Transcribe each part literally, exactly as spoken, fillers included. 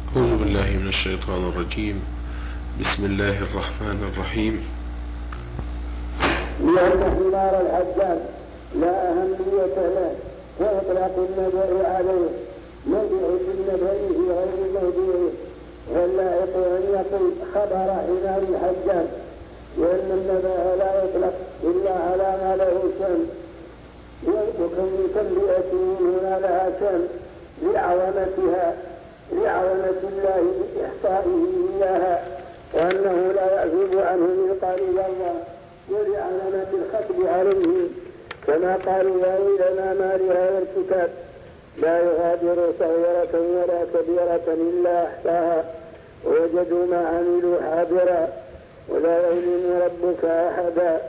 أعوذ بالله من الشيطان الرجيم. بسم الله الرحمن الرحيم. لأن حمار الحجاج لا أهمية له وإطلاق النبأ عليه موضع بالنبأ في غير موضوعه، واللائق أن يقول خبر حمار الحجاج، لأن النبأ لا يطلق إلا على ما له شأن، وكم تنبئته هنا لها شأن لعظمتها لعظمة الله بإحصائه إياها، وأنه لا يعزب عنه مثقال ذرة، ولعظمة الختم عليه، كما قالوا يا ويلنا ما لهذا الكتاب لا يغادر صغيرة ولا كبيرة إلا أحصاها ووجدوا ما عملوا حاضرا ولا يظلم ربك أحدا.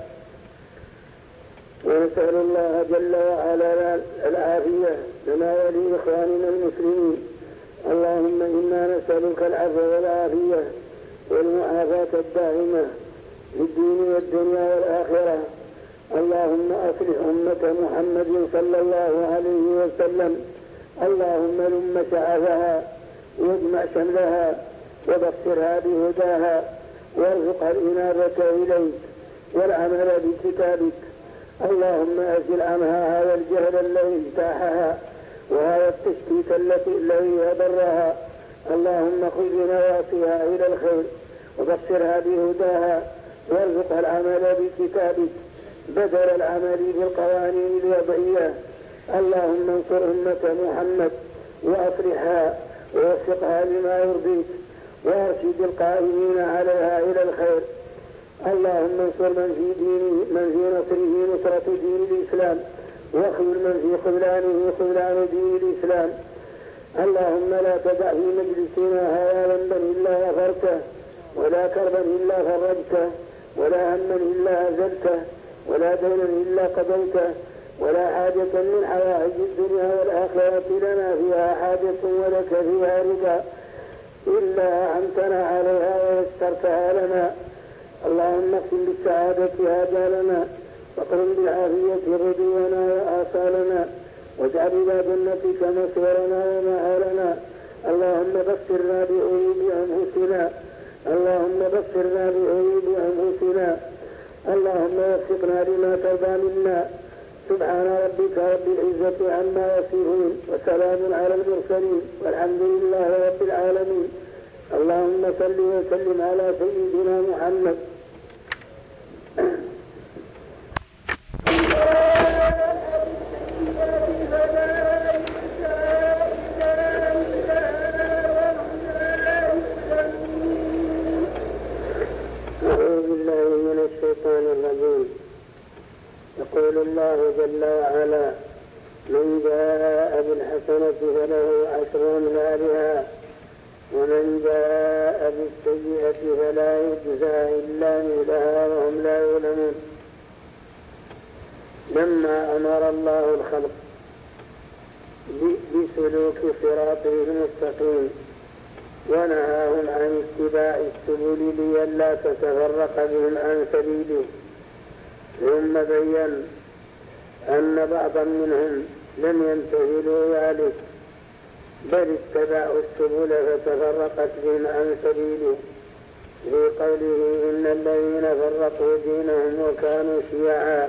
ونسأل الله جل وعلا العافية لنا ولإخواننا المسلمين. اللهم إنا نسألك العفو والعافية والمعافاة الدائمة في الدين والدنيا والآخرة. اللهم أصلح أمة محمد صلى الله عليه وسلم، اللهم لم شعثها واجمع شملها وبصرها بهداها وارزقها الإنابة إليك والعمل بكتابك. اللهم أزل عنها هذا الجهل الذي اجتاحها وهذا التشتيت الذي أضرها. اللهم خذ بنواصيها إلى الخير وبصرها بهداها وارزقها العمل بكتابك بدل العمل بالقوانين الوضعية. اللهم انصر أمة محمد وأصلحها ووفقها لما يرضيك وارشد القائمين عليها إلى الخير. اللهم انصر من في دينه من في نصره نصرة دين الإسلام، واخذل من في خذلانه خذلان دين الإسلام. اللهم لا تدع في مجلسنا هذا ذنبا إلا غفرته، ولا كربا إلا فرجته، ولا هما إلا أزلته، ولا دينا إلا قضيته، ولا حاجة من حوائج الدنيا والآخرة لنا فيها حاجة ولك فيها رضا إلا أعنتنا عليها ويسرتها لنا. اللهم اقسم بالسعادة آجالنا واقرن بالعافية غدونا وآصالنا، واجعل إلى جنتك مصيرنا ومآلنا. اللهم بصرنا بعيوب أنفسنا اللهم بصرنا بعيوب أنفسنا اللهم وفقنا لما ترضى منا. سبحان ربك رب العزة عما يصفون، وسلام على المرسلين، والحمد لله رب العالمين. اللهم صل وسلم على سيدنا محمد. أعوذ بالله من الشيطان الرجيم. يقول الله جل وعلا: من جاء بالحسنة فله عشر أمثالها ومن جاء بالسيئة فلا يجزى إلا مثلها وهم لا يظلمون. لما أمر الله الخلق بسلوك صراطه المستقيم ونهاهم عن اتباع السبل لئلا تتفرق بهم عن سبيله، ثم بين أن بعضا منهم لم يمتثلوا ذلك بل اتبعوا السبل فتفرقت بهم عن سبيله، في قوله: إن الذين فرقوا دينهم وكانوا شيعا.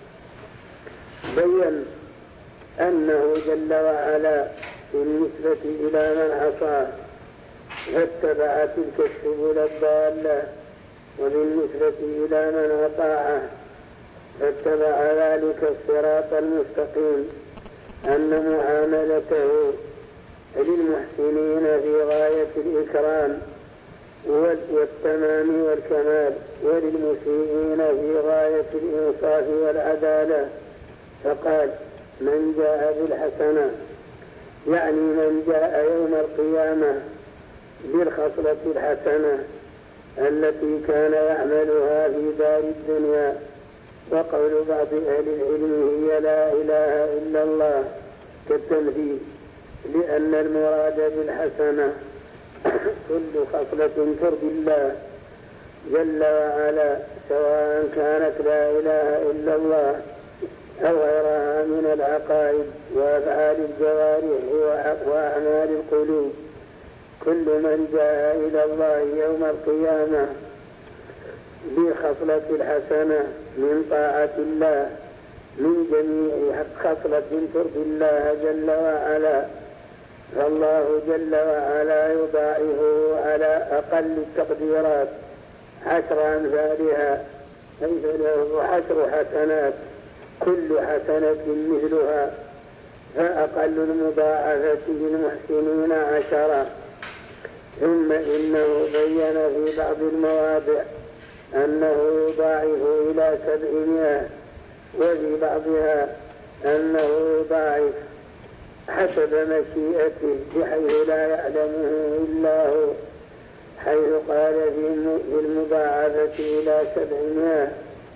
بين أنه جل وعلا بالنسبة إلى من عصاه فاتبع تلك السبل الضالة، وبالنسبة إلى من أطاعه فاتبع ذلك الصراط المستقيم. أن معاملته للمحسنين في غاية الإكرام والتمام والكمال، وللمسيئين في غاية الإنصاف والعدالة. فقال: من جاء بالحسنة، يعني من جاء يوم القيامة بالخصلة الحسنة التي كان يعملها في دار الدنيا. وقول بعض أهل العلم هي لا إله إلا الله كالتنفيذ، لأن المراد بالحسنة كل خصلة ترضي الله جل وعلا، سواء كانت لا إله إلا الله أو غيرها من العقائد وأفعال الجوارح وأعمال القلوب. كل من جاء إلى الله يوم القيامة بخصلة الحسنة من طاعة الله من جميع خصلة ترضي الله جل وعلا، فالله جل وعلا يضاعفه على أقل التقديرات عشر أمثالها، ليس له عشر حسنات كل حسنة مثلها، فأقل المضاعفة للمحسنين عشرة. ثم إنه بين في بعض المواضع أنه يضاعف إلى سبعمائة، وفي بعضها أنه يضاعف حسب مشيئته بحيث لا يعلمه إلا هو، حيث قال في المضاعفة إلى سبعمائة: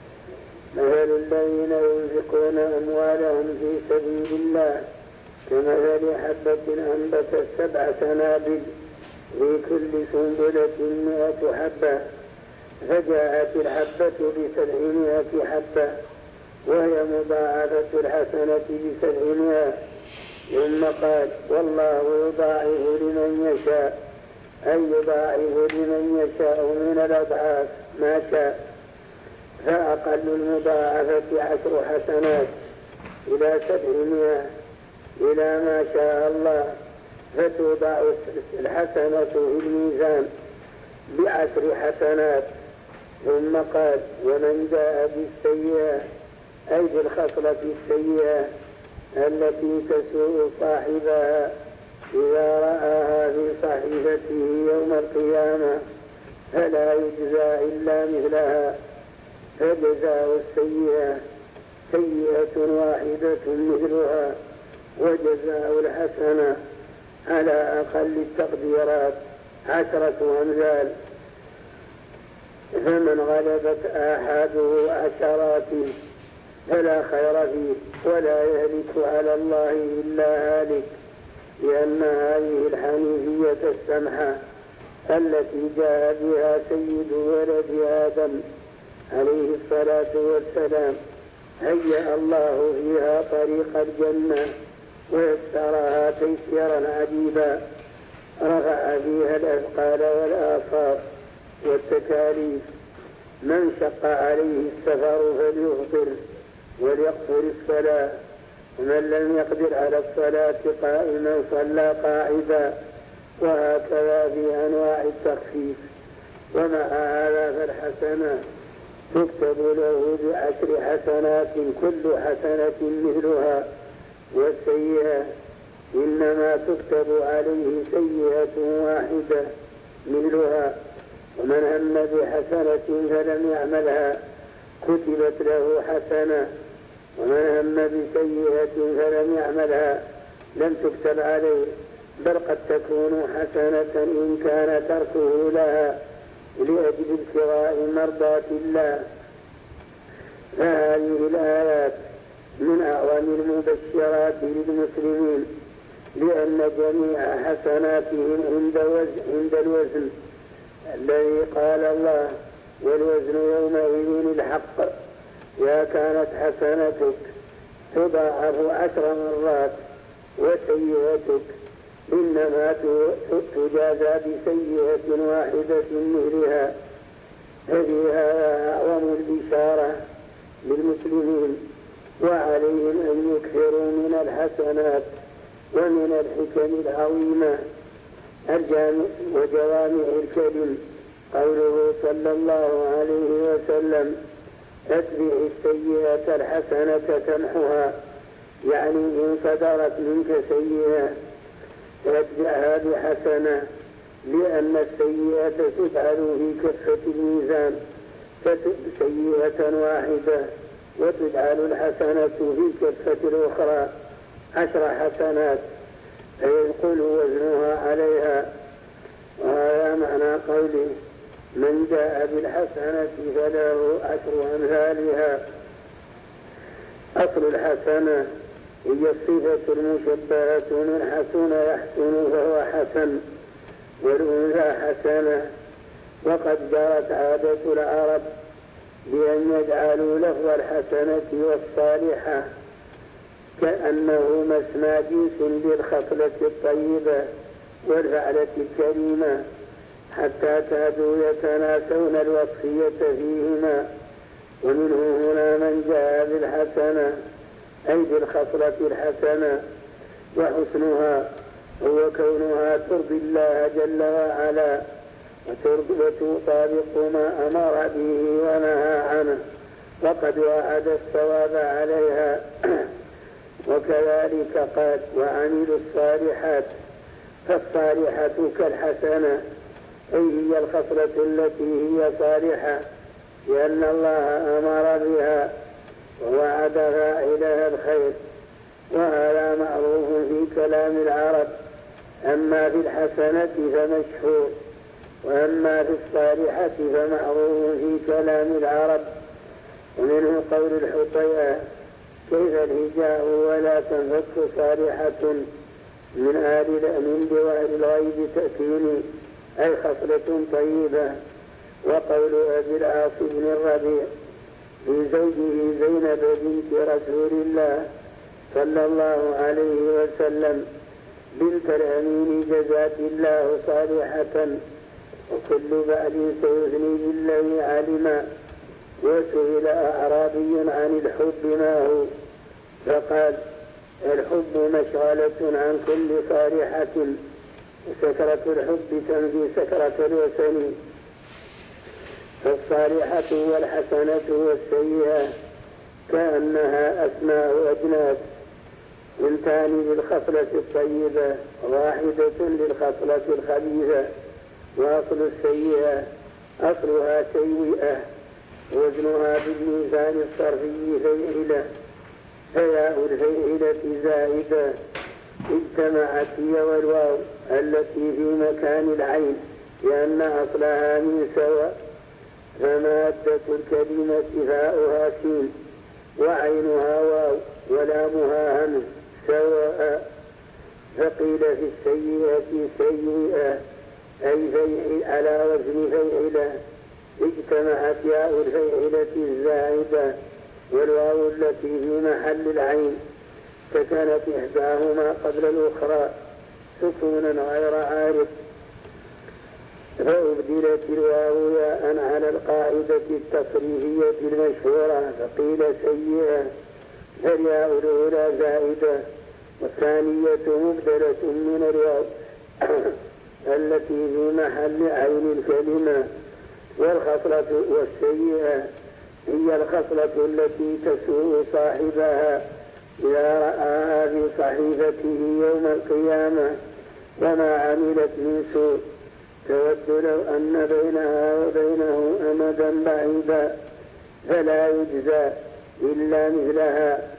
مثل الذين ينفقون أموالهم في سبيل الله كمثل حبة أنبتت سبع سنابل في كل سنبلة مئة حبة، فجاءت الحبة بسبعمائة حبة وهي مضاعفة الحسنة بسبعمائة. ثم قال: والله يضاعف لمن يشاء، أي يضاعف لمن يشاء من الأضعاف ما شاء، فأقل المضاعفة عشر حسنات إلى سبعمائة إلى ما شاء الله، فتوضع الحسنة في الميزان بعشر حسنات. ثم قال: ومن جاء بالسيئة، أي بالخصلة السيئة التي تسوء صاحبها إذا رآها في صحيفته يوم القيامة فلا يجزى إلا مثلها، فجزاء السيئة سيئة واحدة مثلها، وجزاء الحسنة على أقل التقديرات عشرة أمثال. فمن غلبت آحاده عشراته فلا خير فيه ولا يهلك على الله إلا هالك، لأن هذه الحنيفية السمحة التي جاء بها سيد ولد آدم عليه الصلاة والسلام هيأ الله فيها طريق الجنة ويسرها تيسيرا عجيبا، رفع فيها الأثقال والآصار والتكاليف. من شق عليه السفر فليفطر وليقصر الصلاة، ومن لم يقدر على الصلاة قائما صلى قاعدا، وهكذا في أنواع التخفيف. ومع هذا فالحسنة تكتب له بعشر حسنات كل حسنة مثلها، والسيئة إنما تكتب عليه سيئة واحدة مثلها. ومن هم بحسنة فلم يعملها كتبت له حسنة، ومن هم بسيئة فلم يعملها لم تكتب عليه، بل قد تكون حسنة إن كان تركه لها لأجل ابتغاء مرضاة الله. فهذه الآيات من أعظم المبشرات للمسلمين، لأن جميع حسناتهم عند عند الوزن الذي قال الله: والوزن يومئذ الحق. يا كانت حسنتك تضاعف عشر مرات، وسيئتك إنما تجازى بسيئة واحدة مثلها. هذه أعظم البشارة للمسلمين، وعليهم أن يكثروا من الحسنات ومن الحكم العظيمة وجوامع الكلم. قوله صلى الله عليه وسلم: أتبع السيئة الحسنة تمحها، يعني إن صدرت منك سيئة فاتبعها بحسنة، لأن السيئة تجعل في كفة الميزان سيئة واحدة، وتجعل الحسنة في كفة الأخرى عشر حسنات فيدخل وزنها عليها. وهذا معنى قوله: من جاء بالحسنة فله عشر أمثالها. أصل الحسنة هي الصفة المشبهة من حسن يحسن فهو حسن، والأنثى حسنة. وقد جرت عادة العرب بأن يجعلوا لفظ الحسنة والصالحة كأنه مسمى جنس للخصلة الطيبة والفعلة الكريمة حتى كادوا يتناسون الوصفية فيهما. ومنه هنا من جاء بالحسنة أي بالخصلة الحسنة، وحسنها هو كونها ترضي الله جل وعلا وتطابق ما أمر به ونهى عنه وقد وعد الثواب عليها. وكذلك قال وعملوا الصالحات، فالصالحة كالحسنة أي هي الخصلة التي هي صالحة لأن الله أمر بها ووعد فاعلها الخير، وهذا معروف في كلام العرب. أما في الحسنة فمشهور، وأما في الصالحة فمعروف في كلام العرب. ومنه قول الحطيئة كيف الهجاء ولا تنفك صالحة من آل من بوائل الغيب تأتيني أي خصلة طيبة. وقول أبي العاص بن الربيع في زوجه زينب بنت رسول الله صلى الله عليه وسلم بنت الأمين جزاك الله صالحة وكل بعد سيثني بالله علما. وسئل أعرابي عن الحب ما هو فقال الحب مشغلة عن كل صالحة وسكرة الحب تنفي سكرة الوسن. فالصالحة والحسنة والسيئة كأنها أسماء أجناس، اثنتان للخصلة الطيبة واحدة للخصلة الخبيثة. وأصل السيئة أصلها سيئة وزنها بالميزان الصرفي فيعلة، فياء الفيعلة زائدة اجتمعت هي والواو التي في مكان العين لأن أصلها من سواء، فمادة الكلمة فاؤها سين وعينها واو ولامها همز سواء. فقيل في السيئة سيئة أي فيعل على وزن فيعلة اجتمعت ياء الفيعلة الزائدة والواو التي في محل العين، فكانت إحداهما قبل الأخرى سكونا غير عارف، فأبدلت الواو ياء على القاعدة التصريفية المشهورة فقيل سيئة، فالياء الأولى زائدة والثانية مبدلة من الواو التي في محل عين الكلمة. والخصلة والسيئة هي الخصلة التي تسوء صاحبها إذا رآها في صحيفته يوم القيامة وما عملت من سوء، تود لو أن بينها وبينه أمدا بعيدا فلا يجزى إلا مثلها.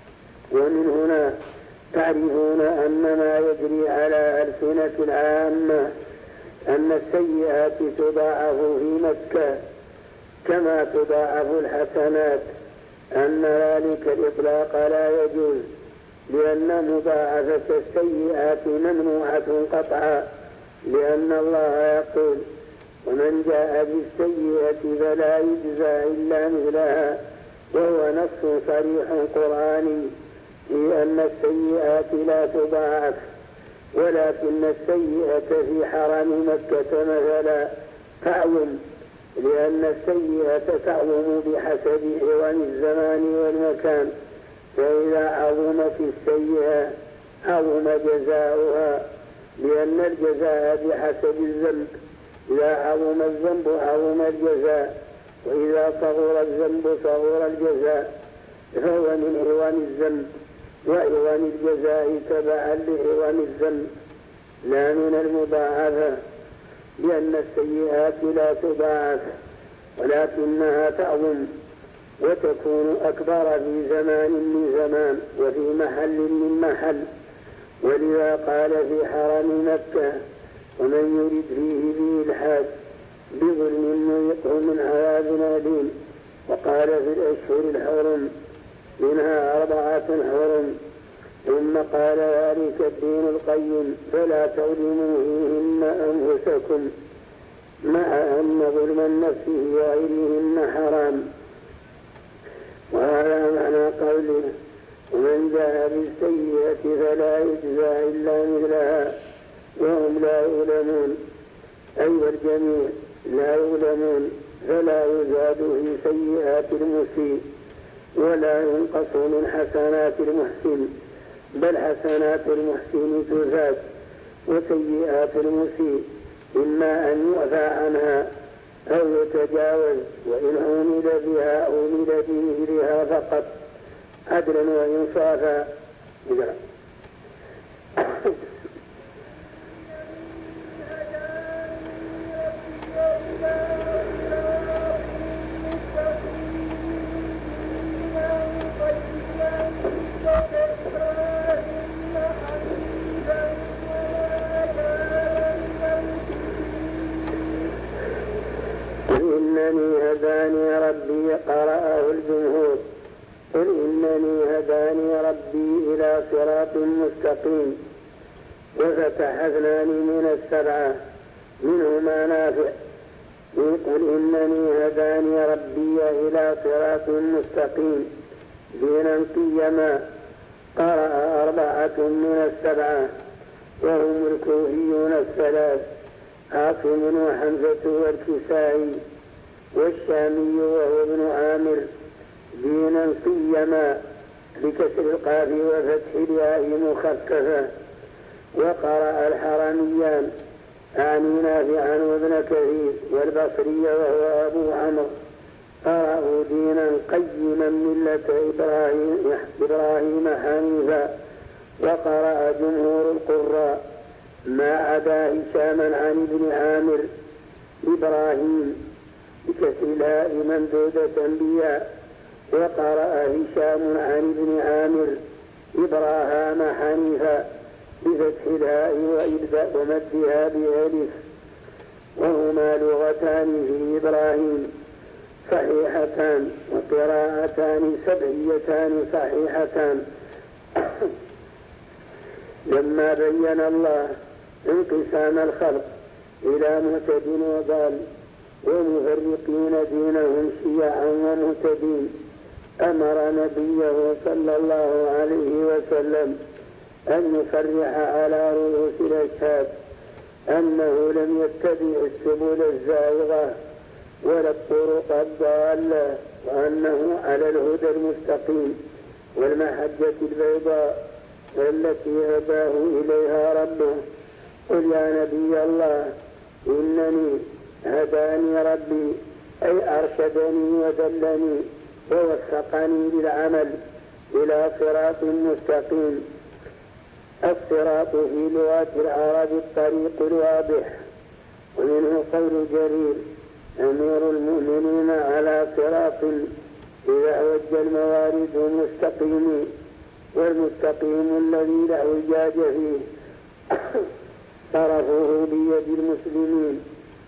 ومن هنا تعرفون أن ما يجري على ألسنة العامة أن السيئات تضاعف في مكة كما تضاعف الحسنات، أن ذلك الإطلاق لا يجوز لأن مضاعفة السيئات ممنوعة قطعا، لأن الله يقول ومن جاء بالسيئة فلا يجزى إلا مثلها، وهو نص صريح قرآني في أن السيئات لا تضاعف. ولكن السيئة في حرم مكة مثلا تعظم، لأن السيئة تعظم بحسب عوام الزمان والمكان، فإذا عظمت السيئة عظم جزاؤها، لأن الجزاء بحسب الذنب، إذا عظم الذنب عظم الجزاء، وإذا صغر الذنب صغر الجزاء، فهو من عوام الذنب وعوام الجزاء تبعا لعوام الذنب لا من المضاعفة، لأن السيئات لا تضاعف ولكنها تعظم وتكون أكبر في زمان من زمان وفي محل من محل. ولذا قال في حرم مكة ومن يرد فيه بإلحاد بظلم نذقه من عذاب أليم. وقال في الأشهر الحرم منها أربعة حرم، ثم قال ذلك الدين القيم فلا تظلموا فيهن أنفسكم، مع أن ظلم النفس وغيرهن حرام. وهذا معنى قوله ومن جاء بالسيئة فلا يجزى إلا مثلها، وهم لا يظلمون، أي والجميع لا يظلمون، فلا يزاد في سيئات المسيء ولا ينقص من حسنات المحسن، بل حسنات المحسن تزاد، وسيئات المسيء إما أن يعفى عنها أو يتجاوز، وإن عمل بها عمل بمثلها فقط عدلا وإنصافا. إنني هداني ربي، قرأه الجمهور، قل إنني هداني ربي إلى صراط مستقيم. وفتح اثنان من السبعة منهما نافع، قل إنني هداني ربي إلى صراط مستقيم دينا قيما. قرأ أربعة من السبعة وهم الكوفيون الثلاث، عاصم وحمزة والكسائي والشامي وهو ابن عامر، دينا قيما بكسر القاف وفتح الياء مخففة. وقرأ الحرميان أعني نافعا وابن كثير والبصري وهو أبو عمرو، قرأوا دينا قيما ملة إبراهيم, إبراهيم حنيفا. وقرأ جمهور القراء ما عدا هشاما عن ابن عامر إبراهيم بكسر الهاء ممدودة بياء. وقرأ هشام عن ابن عامر إبراهام حنيفا بفتح الهاء ومدها بألف. وهما لغتان في إبراهيم صحيحتان وقراءتان سبعيتان صحيحتان. لما بين الله انقسام الخلق إلى مهتد وضال ومفرقين دينهم شيعا ومهتدين، أمر نبيه صلى الله عليه وسلم أن يصرح على رؤوس الأشهاد أنه لم يتبع السبل الزائغة ولا الطرق الضالة، وأنه على الهدى المستقيم والمحجة البيضاء التي هداه إليها ربه. قل يا نبي الله إنني هداني ربي، أي أرشدني ودلني ووفقني للعمل إلى صراط مستقيم. الصراط في لغة العرب الطريق الواضح، ومنه قول جرير أمير المؤمنين على صراط إذا وجه الموارد مستقيم، والمستقيم الذي لا اعوجاج فيه طرفه بيد المسلمين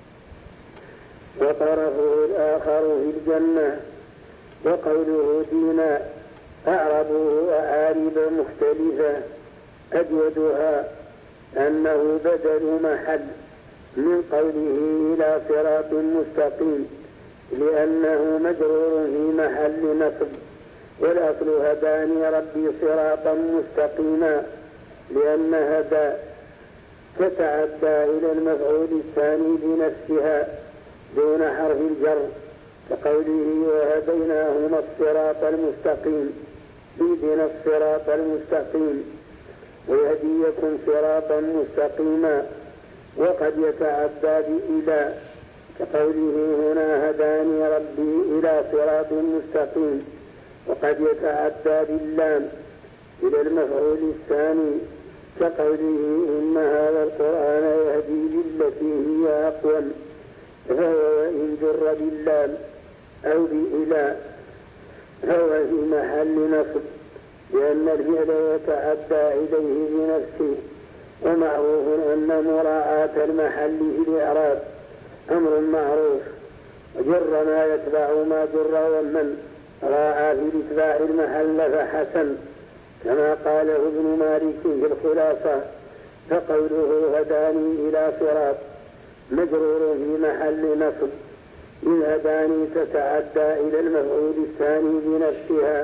وطرفه الآخر في الجنة. وقوله دينا أعربه أعارب مختلفة أجودها أنه بدل محل من قوله إلى صراط مستقيم، لأنه مجرور في محل نصب. والأصل هداني ربي صراطا مستقيما، لأن هدى تتعدى إلى المفعول الثاني بنفسها دون حرف الجر، كقوله وهديناهما الصراط المستقيم، اهدنا الصراط المستقيم ويهديكم صراطا مستقيما. وقد يتعدى بإلى، كقوله هنا هداني ربي إلى صراط مستقيم. وقد يتعدى باللام إلى المفعول الثاني، كقوله إن هذا القرآن يهدي للتي هي أقوم، فهو إن جر باللام أو بإلى فهو في محل نصب، لأن الفعل يتعدى إليه بنفسه. ومعروف أن مراعاة المحل في الإعراب أمر معروف، وجر ما يتبع ما جر، ومن راعى في الاتباع المحل فحسن، كما قاله ابن مالك في الخلاصة. فقوله هداني إلى صراط مجرور في محل نصب، إن هداني تتعدى إلى المفعول الثاني بنفسها،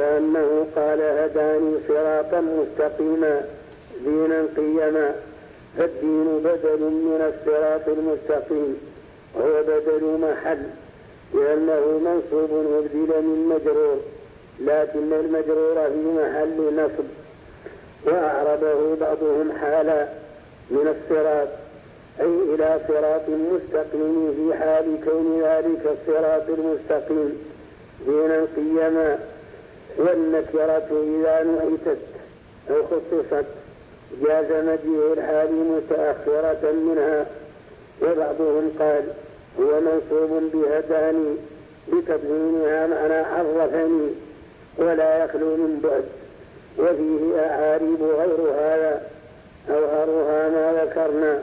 فكأنه قال هداني صراطا مستقيما دينا قيما. فالدين بدل من الصراط المستقيم، وهو بدل محل لأنه منصوب وابدل من مجرور، لكن المجرور في محل نصب. وأعربه بعضهم حالا من الصراط أي إلى صراط مستقيم في حال كون ذلك الصراط المستقيم دينا قيما. والنكرة إذا نعتت أو خصصت جاز مجيء الحال متأخرة منها. وبعضهم قال هو منصوب بهداني بتبيينها معنى عرفني ولا يخلو من بعد، وفيه أعاريب غير هذا أظهرها ما ذكرنا.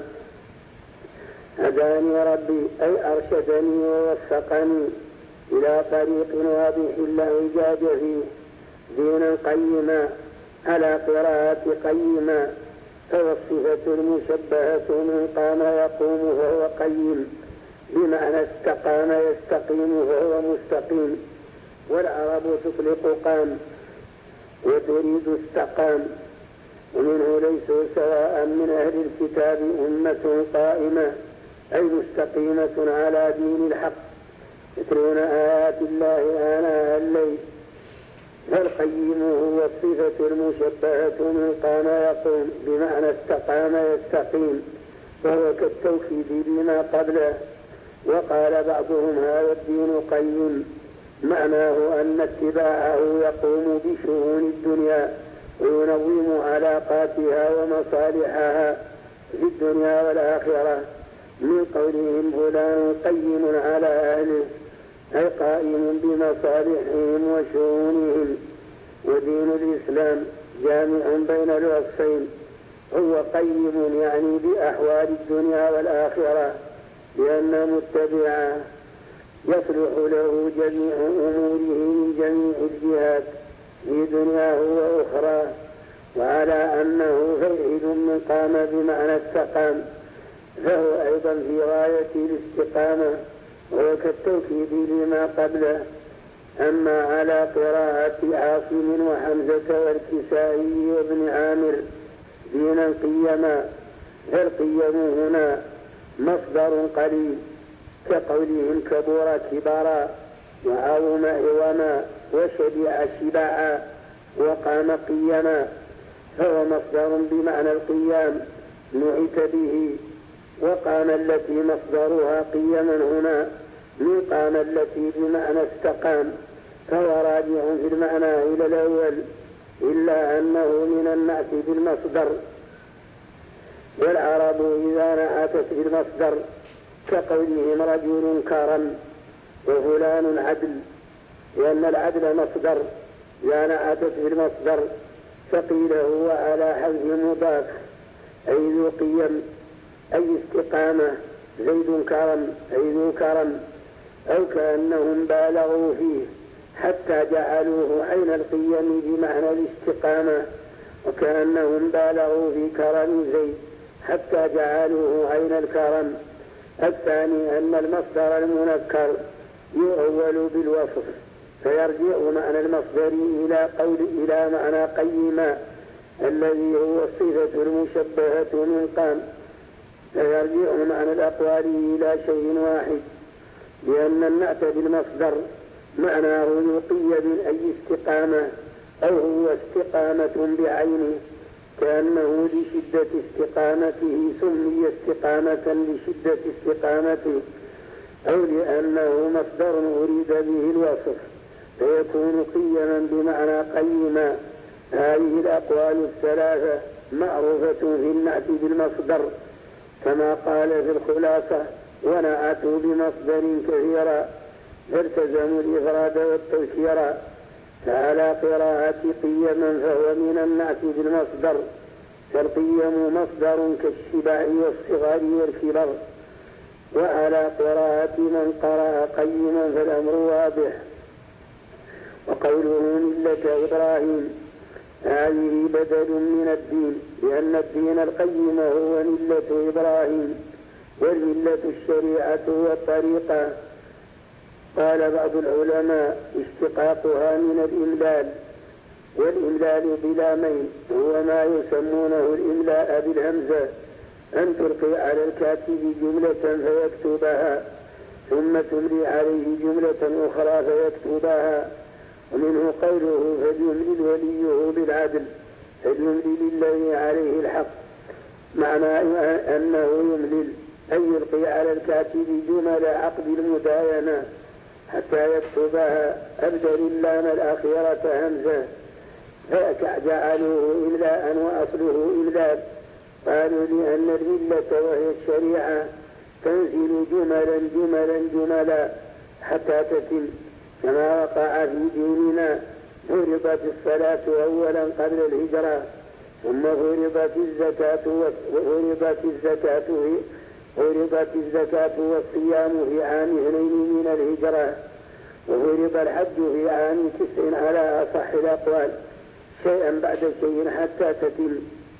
هداني ربي أي أرشدني ووفقني إلى طريق واضح لا اعوجاج فيه دينا قيما على قراءة قيما. فالصفة المشبهة من قام يقوم فهو قيم بمعنى استقام يستقيم فهو مستقيم. والعرب تطلق قام وتريد استقام. ومنه ليسوا سواء من أهل الكتاب أمة قائمة أي مستقيمة على دين الحق يتلون آيات الله آناء الليل. فالقيم هو الصفة المشبهة من قام يقوم بمعنى استقام يستقيم وهو كالتوكيد بما قبله. وقال بعضهم هذا الدين قيم معناه أن اتباعه يقوم بشؤون الدنيا وينظم علاقاتها ومصالحها في الدنيا والآخرة، من قولهم فلان قيم على أهله أي قائم بمصالحهم وشؤونهم. ودين الإسلام جامع بين الوصفين، هو قيم يعني بأحوال الدنيا والآخرة، لأن متبعه يصلح له جميع أموره من جميع الجهات في دنياه وأخرى. وعلى أنه فعل من قام بمعنى استقام فهو أيضا في غاية الاستقامة وهو كالتوكيد لما قبله. أما على قراءة عاصم وحمزة والكسائي وابن عامر دينا قيما، فالقيم هنا مصدر قليل كقولهم كبر كبارا وعظم عظما وشبع شبعا وقام قيما، فهو مصدر بمعنى القيام نعت به. وقام التي مصدرها قيما هنا من قام التي بمعنى استقام، فهو راجع في المعنى إلى الأول إلا أنه من النعت بالمصدر. والعرب إذا نعتت بالمصدر كقولهم رجل كرم وفلان عدل، لأن العدل مصدر إذا نعتت بالمصدر فقيل هو على حذف مضاف أي ذو قيم أي استقامة. زيد كرم أي ذو كرم، أو كأنهم بالغوا فيه حتى جعلوه عين القيم بمعنى الاستقامة، وكأنهم بالغوا في كرم زيد حتى جعلوه عين الكرم. الثاني أن المصدر المنكر يؤول بالوصف فيرجع معنى المصدر إلى قول إلى معنى قيما الذي هو الصفة المشبهة من قام، فيرجع معنى الأقوال إلى شيء واحد، لأن النعت بالمصدر معناه يقيد أي استقامة أو هو استقامة بعينه، كأنه لشدة استقامته سمي استقامة لشدة استقامته، أو لأنه مصدر أريد به الوصف فيكون قيما بمعنى قيما. هذه الأقوال الثلاثة معروفة في النعت بالمصدر كما قال في الخلاصة ونعتوا بمصدر كثيرا فالتزموا الإفراد والتذكير. فعلى قراءة قيما فهو من النعت بالمصدر، فالقيم مصدر كالشبع والصغار والكبر. وعلى قراءة من قرأ قيما فالأمر واضح. وقوله ملة إبراهيم هذه بدل من الدين، لأن الدين القيم هو ملة إبراهيم، والملة الشريعة والطريقة. قال بعض العلماء اشتقاقها من الإملال، والإملال بلا ميل هو ما يسمونه الإملاء بالهمزة أن تلقي على الكاتب جملة فيكتبها ثم تملي عليه جملة أخرى فيكتبها. ومنه قوله فليملل وليه بالعدل فليملل للذي عليه الحق، معنى أنه يملل أن يلقي على الكاتب جمل عقد المداينة حتى يكتبها، أبدل اللام الأخيرة همزة فجعلوه إملاء وأصله إملال. قالوا لأن الملة وهي الشريعة تنزل جملا جملا جملا حتى تتم، كما وقع في ديننا فرضت الصلاة أولا قبل الهجرة، ثم فرضت الزكاة وفرضت الزكاة فرضت الزكاة والصيام في عام اثنين من الهجرة، وفرض الحج في عام تسع على أصح الأقوال، شيئا بعد شيء حتى تتم.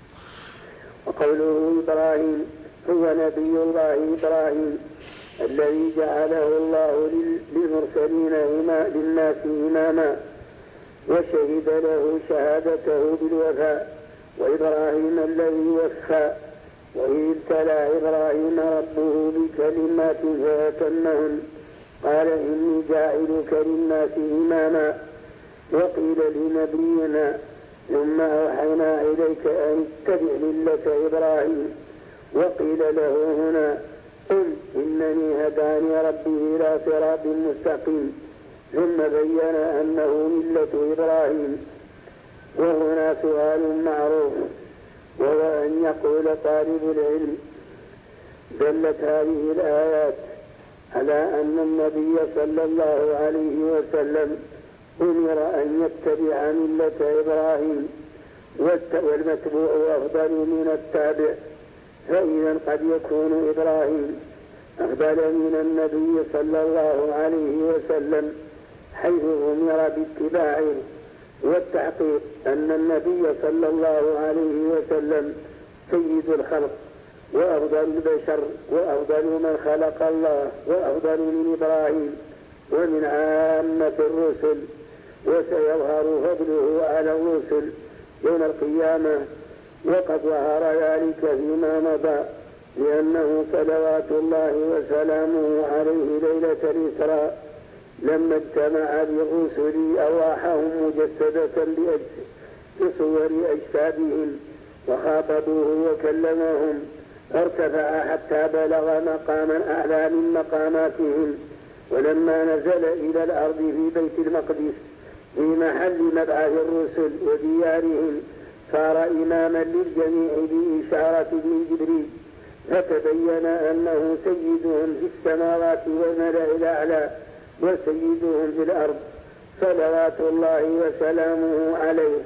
وقوله إبراهيم هو نبي الله إبراهيم الذي جعله الله للمرسلين للناس إماما وشهد له شهادته بالوفاء، وإبراهيم الذي وفى. وإذ ابتلى إبراهيم ربه بكلمات فأتمهن قال إني جاعلك للناس إماما. وقيل لنبينا ثم أوحينا إليك أن اتبع ملة إبراهيم. وقيل له هنا قل إنني هداني ربي إلى صراط مستقيم، ثم بين أنه ملة إبراهيم. وهنا سؤال معروف وهو أن يقول طالب العلم دلت هذه الآيات على أن النبي صلى الله عليه وسلم أمر أن يتبع ملة إبراهيم والمتبوع أفضل من التابع، فإذا قد يكون إبراهيم أفضل من النبي صلى الله عليه وسلم حيث أمر باتباعه. والتحقيق أن النبي صلى الله عليه وسلم سيد الخلق وأفضل البشر وأفضل من خلق الله وأفضل من إبراهيم ومن عامة الرسل، وسيظهر فضله على الرسل يوم القيامة، وقد ظهر ذلك فيما مضى، لأنه صلوات الله وسلامه عليه ليلة الإسراء لما اجتمع بالرسل أرواحهم مجسدة بصور أجسادهم وخاطبوه وكلمهم، ارتفع حتى بلغ مقاما أعلى من مقاماتهم. ولما نزل إلى الأرض في بيت المقدس في محل مبعث الرسل وديارهم صار إماما للجميع بإشارة ابن جبريل، فتبين أنه سيدهم في السماوات والملأ الأعلى وسيدهم في الأرض صلوات الله وسلامه عليه.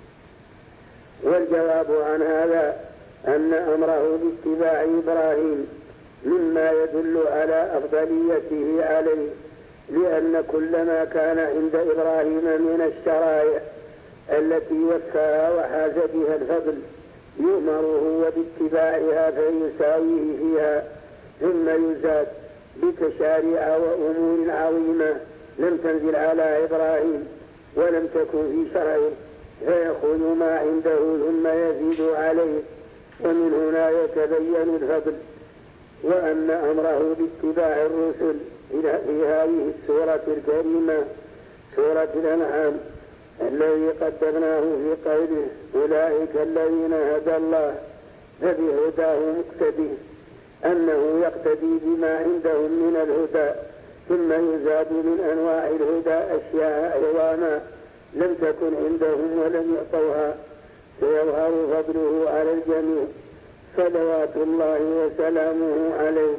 والجواب عن هذا أن أمره باتباع إبراهيم مما يدل على أفضليته عليه، لأن كل ما كان عند إبراهيم من الشرائع التي وفاها وحاز بها الفضل يؤمره وباتباعها فيساويه فيها، ثم يزاد بتشاريع وأمور عظيمة لم تنزل على إبراهيم ولم تكن في شرعه، فيأخذ ما عنده ثم يزيد عليه، ومن هنا يتبين الفضل. وأن أمره باتباع الرسل في هذه السورة الكريمة سورة الأنعام الذي قدمناه في قوله أولئك الذين هدى الله فبهداه مقتدي، أنه يقتدي بما عندهم من الهدى، ثم يزاد من أنواع الهدى أشياء عظاما لم تكن عندهم ولم يعطوها، فيظهر فضله على الجميع صلوات الله وسلامه عليه.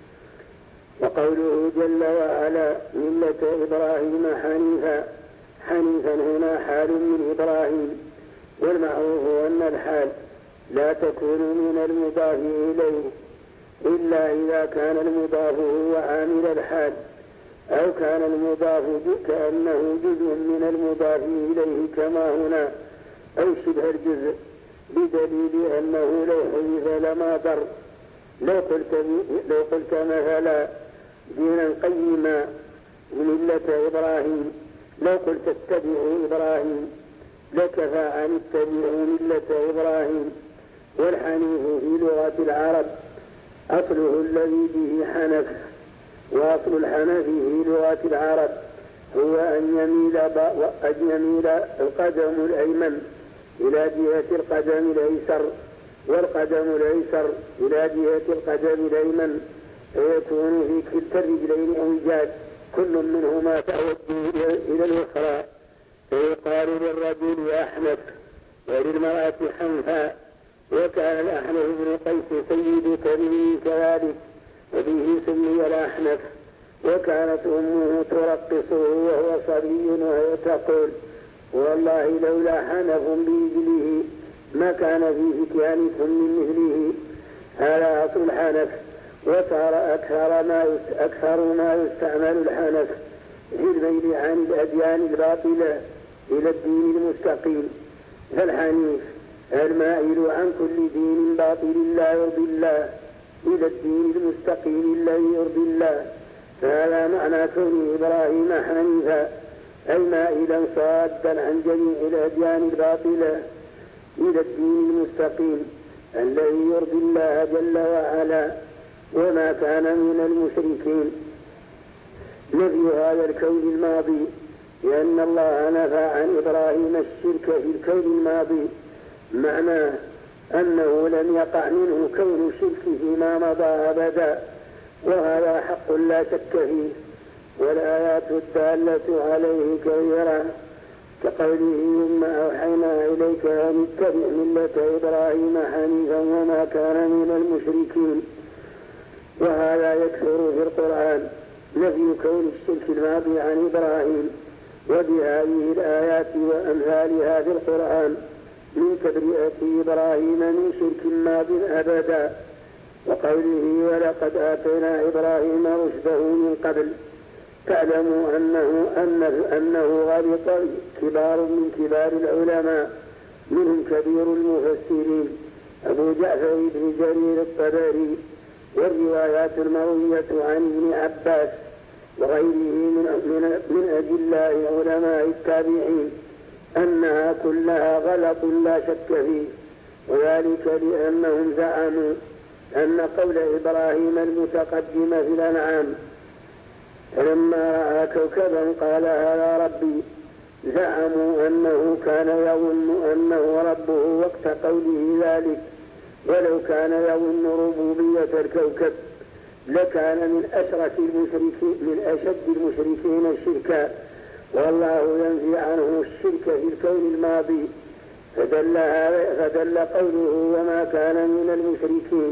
وقوله جل وعلا ملة إبراهيم حنيفا، حنيفا هنا حال من إبراهيم، والمعروف أن الحال لا تكون من المضاف إليه إلا إذا كان المضاف هو عامل الحال، أو كان المضاف كأنه جزء من المضاف إليه كما هنا، أو شبه الجزء، بدليل أنه لو حذف لما ضر. لو قلت, لو قلت مثلا دينا قيما ملة إبراهيم، لو قلت اتبعوا إبراهيم لكفى عن اتبعوا ملة إبراهيم، والحنيف في لغة العرب أصله الذي به حنف، وأصل الحنف في لغة العرب هو أن يميل, أن يميل القدم الأيمن إلى جهة القدم الأيسر والقدم الأيسر إلى جهة القدم الأيمن، فيكون في كلتا الرجلين أوجاج كل منهما تعود إلى الأخرى، فيقال للرجل أحنف وللمرأة حنفاء. وكان الأحنف بن قيس سيد تميم كذلك، وبه سمي الأحنف. وكانت أمه ترقصه وهو صبي وهي تقول: والله لولا حنف برجله ما كان في فتيانكم من مثله. هذا أصل الحنف. وصار أكثر ما أكثر ما يستعمل الحنف في الميل عن الأديان الباطلة إلى الدين المستقيم. فالحنيف المائل عن كل دين باطل لا يرضي الله إلى الدين المستقيم الذي يرضي الله. فهذا معنى كون إبراهيم حنيفا، أي مائلا صادا عن جميع الأديان الباطلة إلى الدين المستقيم الذي يرضي الله جل وعلا، وما كان من المشركين. نفي هذا الكون الماضي، لأن الله نفى عن إبراهيم الشرك في الكون الماضي، معناه أنه لم يقع منه كون الشرك فيما مضى أبدا، وهذا حق لا شك فيه. والآيات الدالة عليه كثيرة، كقوله: ثم أوحينا إليك أن اتبع ملة إبراهيم حنيفا وما كان من المشركين. وهذا يكثر في القرآن نفي كون الشرك الماضي عن إبراهيم، وبهذه الآيات وأمثالها في القرآن من تبرئة إبراهيم من شرك ماض أبدا. وقوله: ولقد آتينا إبراهيم رشده من قبل. تعلموا أنه, أنه, أنه غلط كبار من كبار العلماء، منهم كبير المفسرين أبو جعفر بن جرير الطبري، والروايات المروية عن ابن عباس وغيره من, من, من أجلاء علماء التابعين أنها كلها غلط لا شك فيه، وذلك لأنهم زعموا أن قول إبراهيم المتقدم في الأنعام: فلما رأى كوكبا قال هذا ربي، زعموا أنه كان يظن أنه ربه وقت قوله ذلك، ولو كان يظن ربوبية الكوكب لكان من أشرف المشركين من أشد المشركين شركا، والله ينفي عنه الشرك في الكون الماضي. فدل, فدل قوله وما كان من المشركين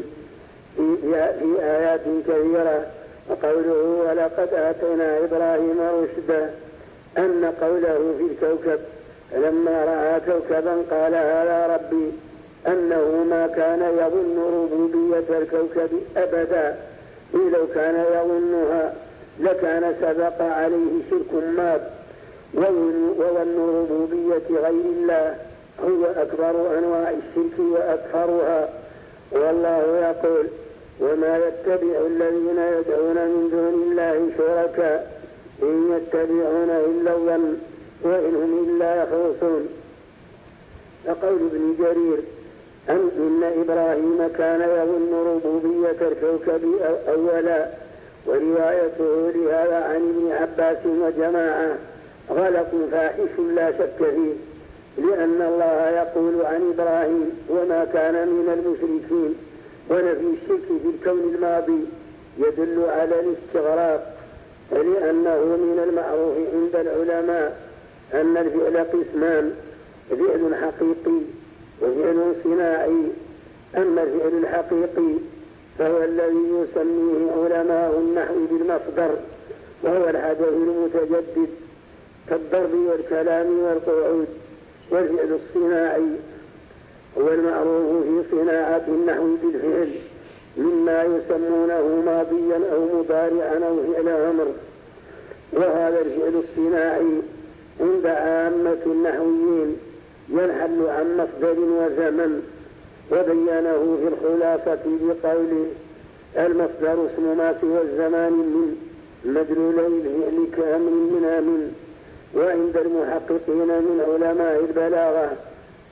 في آيات كثيرة، وقوله ولقد آتينا إبراهيم رشده أن قوله في الكوكب لما رأى كوكبا قال هذا ربي أنه ما كان يظن ربوبية الكوكب أبدا، لو كان يظنها لكان سبق عليه شرك ماض، وظن ربوبية غير الله هو أكبر أنواع الشرك وأكثرها. والله يقول وما يتبع الذين يدعون من دون الله شركاء إن يتبعون إلا الظن وإن هم إلا يخرصون. فقول ابن جرير أن إن إبراهيم كان يظن ربوبية الكوكب أولا، وروايته لهذا عن ابن عباس وجماعة غلط فاحش لا شك فيه، لأن الله يقول عن إبراهيم وما كان من المشركين، ونفي الشرك في الكون الماضي يدل على الاستغراق، فلأنه من المعروف عند العلماء أن الفعل قسمان: فعل حقيقي وفعل صناعي. أما الفعل الحقيقي فهو الذي يسميه علماء النحو بالمصدر، وهو الحدث المتجدد كالضرب والكلام والقعود. والفعل الصناعي هو المعروف في صناعة النحو بالفعل، مما يسمونه ماضيا أو مضارعا أو فعل أمر. وهذا الفعل الصناعي عند عامة النحويين ينحل عن مصدر وزمن، وبينه في الخلاصة بقوله المصدر اسم ما سوى الزمان من مدلولي الفعل كأمر من أمن. وعند المحققين من علماء البلاغة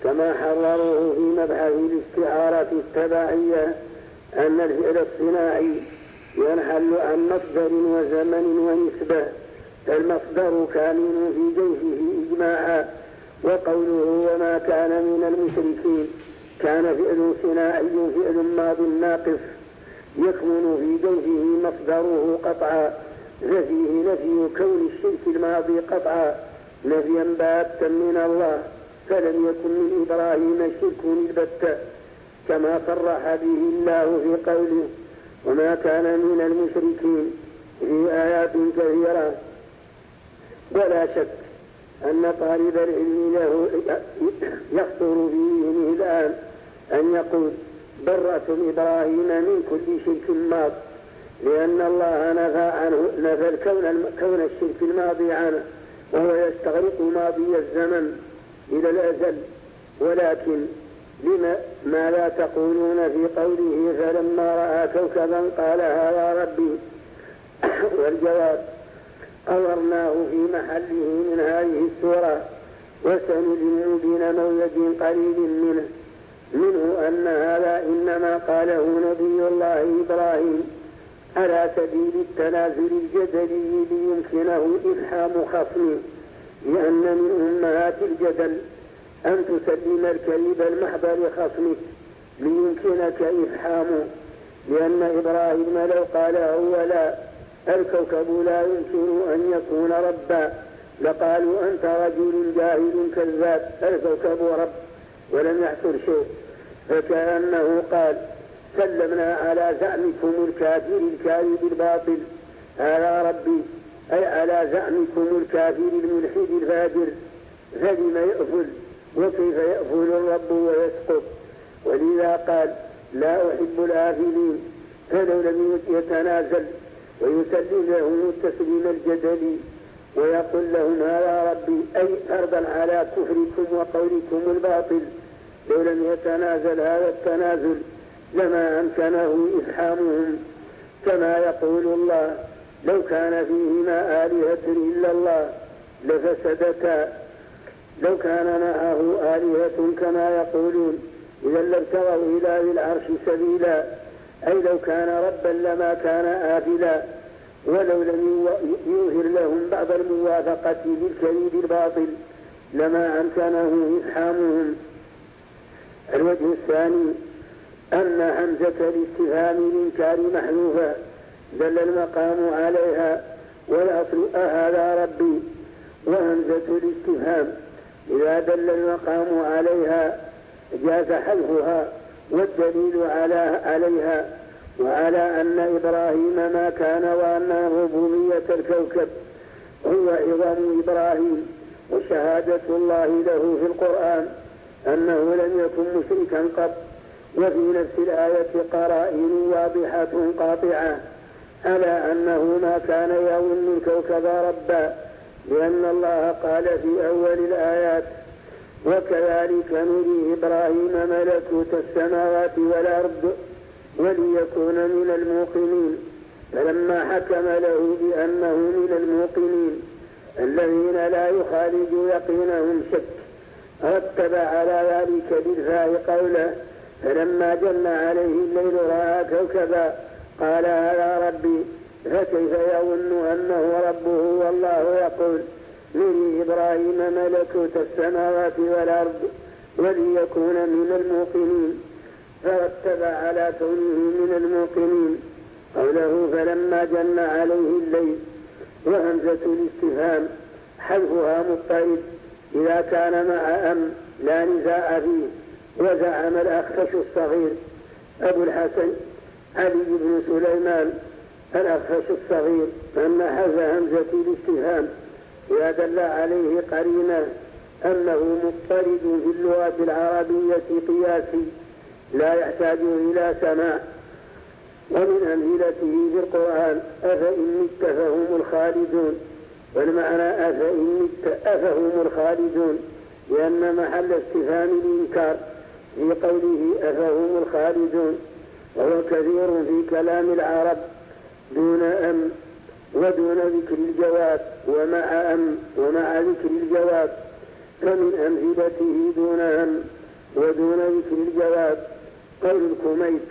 كما حرروه في مبحث الاستعارة التبعية أن الفعل الصناعي ينحل عن مصدر وزمن ونسبة، فالمصدر كامن في جوفه إجماعا. وقوله وما كان من المشركين كان فعل صناعي فعل ماض ناقص يكمن في جوفه مصدره قطعا، ففيه نفي كون الشرك الماضي قطعا نفيا باتا من الله، فلم يكن من إبراهيم شرك البتة، كما صرح به الله في قوله وما كان من المشركين في آيات كثيرة. ولا شك أن طالب العلم له يخطر في ذهنه الآن أن يقول برأتم إبراهيم من كل شرك ماض، لأن الله نفى عنه نفى الكون كون الشرك الماضي عنه، وهو يستغرق ماضي الزمن إلى الأزل. ولكن لما ما لا تقولون في قوله فلما رأى كوكبا قال هذا ربي؟ والجواب أورناه في محله من هذه السورة، وسنلم بين موعد قريب منه منه أن هذا إنما قاله نبي الله إبراهيم على سبيل التنازل الجدلي ليمكنه إفحام خصمه، لأن من أمهات الجدل أن تسلم الكذب المحض لخصمك ليمكنك إفحامه، لأن إبراهيم لو قال أولا الكوكب لا يمكن أن يكون ربا لقالوا أنت رجل جاهل كذاب، الكوكب رب، ولم يحصل شيء، فكأنه قال سلمنا على زعمكم الكافر الكاذب الباطل هذا ربي، أي على زعمكم الكافر الملحد الفاجر، فلم يأفل وكيف يأفل الرب ويسقط؟ ولذا قال لا أحب الآفلين، فلو لم يتنازل ويسلم لهم التسليم الجدلي ويقول لهم هذا ربي، أي أرضا على كفركم وقولكم الباطل، لو لم يتنازل هذا التنازل لما أمكنه إفحامهم، كما يقول الله لو كان فيهما آلهة إلا الله لفسدتا، لو كان معه آلهة كما يقولون إذا لابتغوا إلى ذي العرش سبيلا، أي لو كان ربا لما كان آفلا، ولو لم يظهر لهم بعض الموافقة للكذب الباطل لما أمكنه إفحامهم. الوجه الثاني أن همزة الاستفهام الإنكار محذوفة دل المقام عليها، والأصل أهذا ربي، وهمزة الاستفهام إذا دل المقام عليها جاز حذفها، والدليل على عليها وعلى أن إبراهيم ما كان وأن ربوبية الكوكب هو عظام إبراهيم، وشهادة الله له في القرآن أنه لم يكن مشركا قط، وفي نفس الآية قرائن واضحة قاطعة على أنه ما كان يظن الكوكب ربا، لأن الله قال في أول الآيات وكذلك نري إبراهيم ملكوت السماوات والأرض وليكون من الموقنين، فلما حكم له بأنه من الموقنين الذين لا يخالج يقينهم شك رتب على ذلك بالفاء قوله فلما جن عليه الليل رأى كوكبا قال هذا ربي، فكيف يظن أنه ربه والله يقول نري إبراهيم ملكوت السماوات والأرض وليكون من الموقنين، فرتب على كونه من الموقنين قوله فلما جن عليه الليل. وهمزة الاستفهام حذفها مضطرد إذا كان مع أم لا نزاع فيه. وزعم الأخفش الصغير أبو الحسن علي بن سليمان الأخفش الصغير أن حذف همزة الاستفهام إذا دل عليه قرينة أنه مضطرد في اللغة العربية قياسي لا يحتاج إلى سماع. ومن أمثلته في القرآن أفإن مت فهم الخالدون، والمعنى أفإن مت أفهم الخالدون، لأن محل استفهام الإنكار في قوله أفهم الخالدون، وهو كثير في كلام العرب دون أم ودون ذكر الجواب ومع أم ومع ذكر الجواب، فمن أمثلته دون هم ودون ذكر الجواب قول الكميت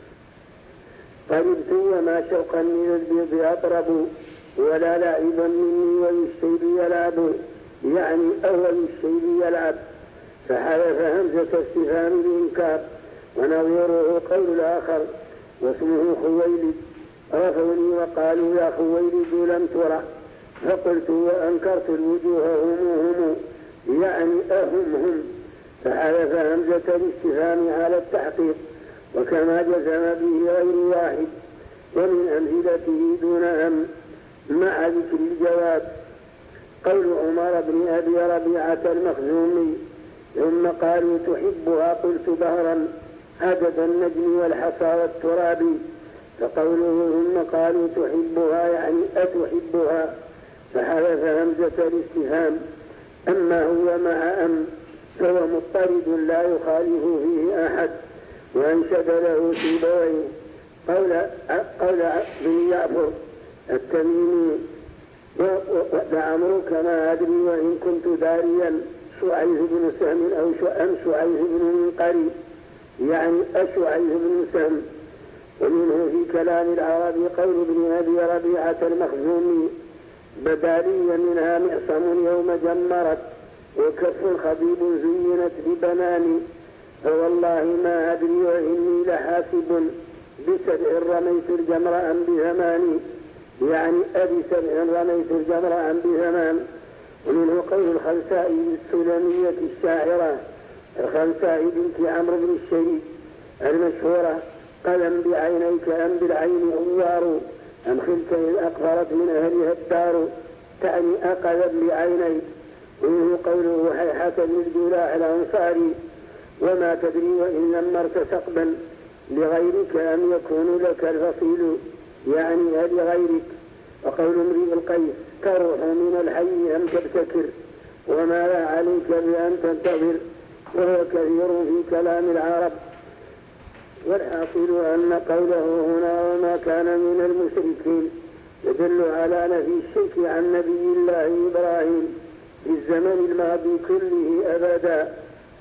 قربت وما شوقا من البيض أطرب ولا لاعبا مني ويشتي يلعب يعني أول الشيء يلعب فحذف همزة استفهام الإنكار ونظيره قول الآخر واسمه خويلد رفوني وقالوا يا خويلد لم ترى فقلت وأنكرت الوجوه هم هم يعني أهم هم فحذف همزة الاستفهام على التحقيق وكما جزم به غير واحد ومن أمثلته دون هم مع ذكر الجواب قول عمر بن أبي ربيعة المخزومي ثم قالوا تحبها قلت بهرا عدد النجم والحصى والتراب فقوله ثم قالوا تحبها يعني أتحبها فحذف همزة الاستفهام أما هو مع أم فهو مضطرد لا يخالف فيه أحد وأنشد له سيبويه قول قول بن يعفر التميمي لعمرك ما أدري وإن كنت داريا شعيث بن سهم أو أم شعيث بن منقري يعني أشعيث بن سهم. ومنه في كلام العرب قول ابن أبي ربيعة المخزومي بداليا منها معصم يوم جمرت وكف خبيب زينت ببناني فوالله ما أدري وإني لحاسب بسبع رميت الجمر أم بزماني يعني أبي سبع رميت الجمر أم بزمان. ومنه قول الخلسائي السلمية الشاعرة الخلسائي بنت عمرو بن الشريك المشهورة قلم بعينيك أم بالعين أوار أم خلت إذ أقفرت من أهلها الدار تعني أقذب بعينيك. ومنه قوله حيحة بن الجلاع الأنصاري وما تدري وإن لمرت سقبا لغيرك أم يكون لك الفصيل يعني هل لغيرك. وقول امرئ القيس تروح من الحي أم تبتكر وما لا عليك بأن تنتظر وهو كثير في كلام العرب. والحاصل أن قوله هنا وما كان من المشركين يدل على نفي الشرك عن نبي الله إبراهيم في الزمن الماضي كله أبدا.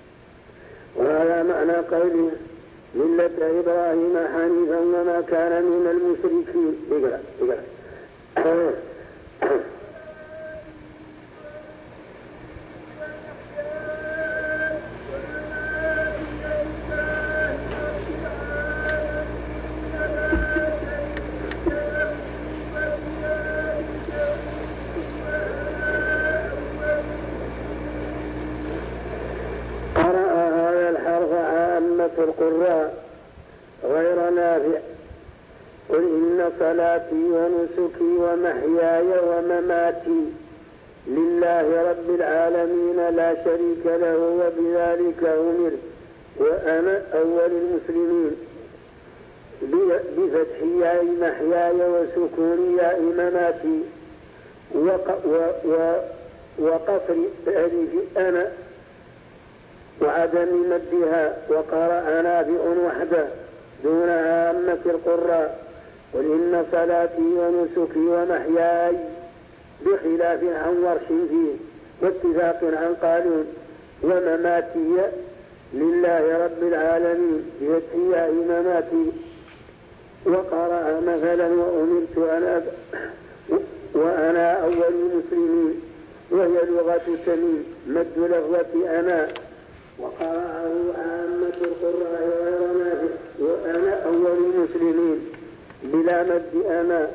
وهذا معنى قوله ملة إبراهيم حنيفا وما كان من المشركين. اقرأ اقرأ القراء غير نافع قل إن صلاتي ونسكي ومحياي ومماتي لله رب العالمين لا شريك له وبذلك أمرت وأنا أول المسلمين بفتح ياء محياي وسكون ياء مماتي وقصر ألف أنا وعدم مدها وقرأ نافع وحده دون عامة القراء قل إن صلاتي ونسكي ومحياي بخلاف عن ورش فيه واتفاق عن قالون ومماتي لله رب العالمين بفتح مماتي. وقرأ مثلا وأمرت أن أب وأنا أول المسلمين وهي لغة تميم مد لفظة أنا وقرأه عامة القراء غير نافع وأنا أول المسلمين بلا مد أنا.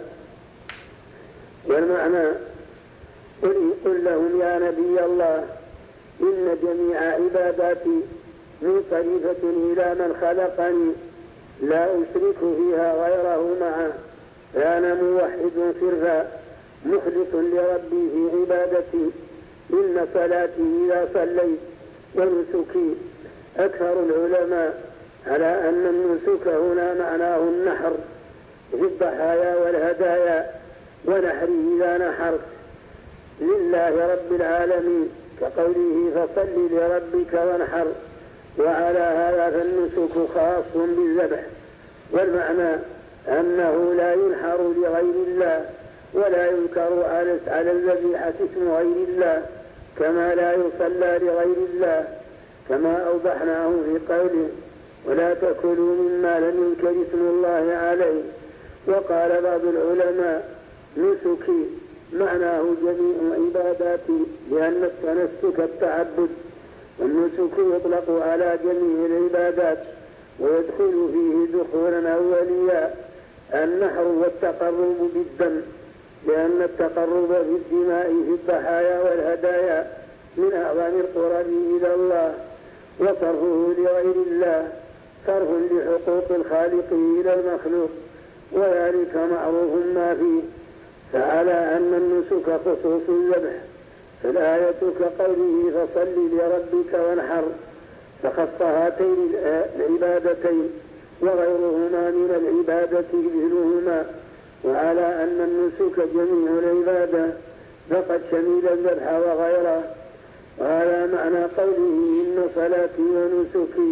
والمعنى قل, قل لهم يا نبي الله إن جميع عباداتي منصرفة إلى من خلقني لا أشرك فيها غيره معه فأنا موحد صرفا مخلص لربي في عبادتي إن صلاتي إذا صليت ونسكي. أكثر العلماء على أن النسك هنا معناه النحر في الضحايا والهدايا ونحري إذا نحرت لله رب العالمين كقوله فصل لربك وانحر. وعلى هذا فالنسك خاص بالذبح. والمعنى أنه لا ينحر لغير الله ولا ينكر على الذبيحة اسم غير الله كما لا يصلى لغير الله، كما أوضحناه في قوله ولا تأكلوا مما لم يذكر اسم الله عليه. وقال بعض العلماء نسكي معناه جميع عباداتي، لأن التنسك التعبد، والنسك يطلق على جميع العبادات ويدخل فيه دخولا أوليا النحر والتقرب بالدم، لأن التقرب بالدماء في الضحايا والهدايا من أعظم القرب إلى الله، وصرفه لغير الله صرف لحقوق الخالق إلى المخلوق، وذلك معروف ما فيه. فعلى أن النسك خصوص الذبح، فالآية كقوله فصل لربك وانحر، فخص هاتين العبادتين وغيرهما من العبادة مثلهما. وعلى أن النسك جميع العبادة فقد شمل الذبح وغيره. وهذا معنى قوله إن صلاتي ونسكي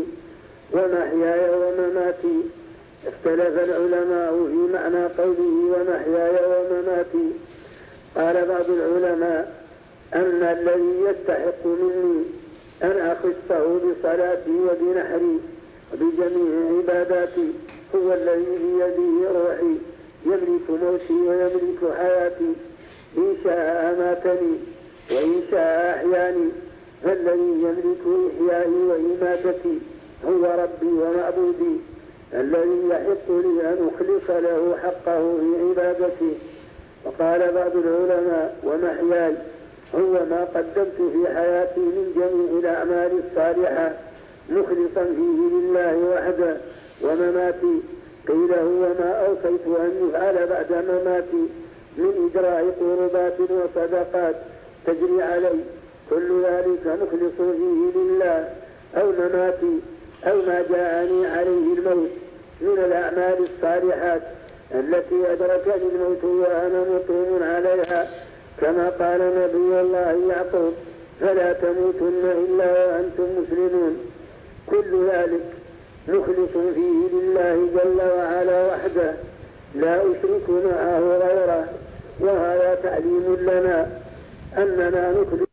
ومحياي ومماتي. اختلف العلماء في معنى قوله ومحياي ومماتي. قال بعض العلماء أن الذي يستحق مني أن أخصه بصلاتي وبنحري وبجميع عباداتي هو الذي بيده روحي، يملك موتي ويملك حياتي، إن شاء أماتني وإن شاء أحياني. فالذي يملك إحيائي وإماتتي هو ربي ومعبودي، الذي يحق لي أن أخلص له حقه في عبادتي. وقال بعض العلماء ومحياي هو ما قدمت في حياتي من جميع الأعمال الصالحة مخلصا فيه لله وحده. ومماتي قيل هو ما أوصيت أن يفعل بعد مماتي من إجراء قربات وصدقات تجري علي، كل ذلك مخلص فيه لله. أو مماتي أو ما جاءني عليه الموت من الأعمال الصالحات التي أدركني الموت وأنا مقيم عليها، كما قال نبي الله يعقوب فلا تموتن إلا وأنتم مسلمون. كل ذلك مخلص فيه لله جل وعلا وحده، لا أشرك معه غيره. وهذا تعليم لنا أننا نخلص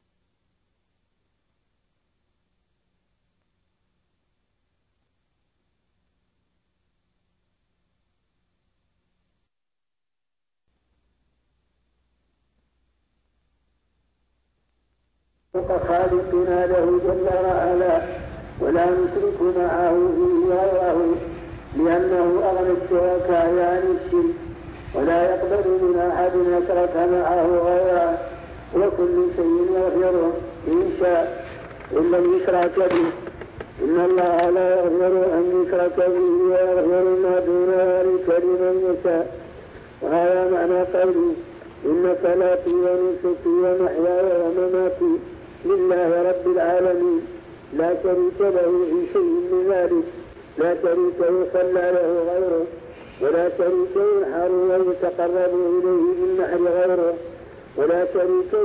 خالقنا له جل وعلا، ولا نشرك معه فيه غيره، لأنه أغنى الشركاء عن الشرك، ولا يقبل من أحد يشرك معه غيره، وكل شيء يغفره إن شاء إلا الإشراك به. إن الله لا يغفر أن يشرك به ويغفر ما دون ذلك لمن يشاء. وهذا معنى قوله إن صلاتي ونسكي ومحياي ومماتي لله رب العالمين لا شريك له في شيء من ذلك، لا شريك يصلى له غيره، ولا شريك ينحر ويتقرب إليه بالنحر غيره، ولا شريك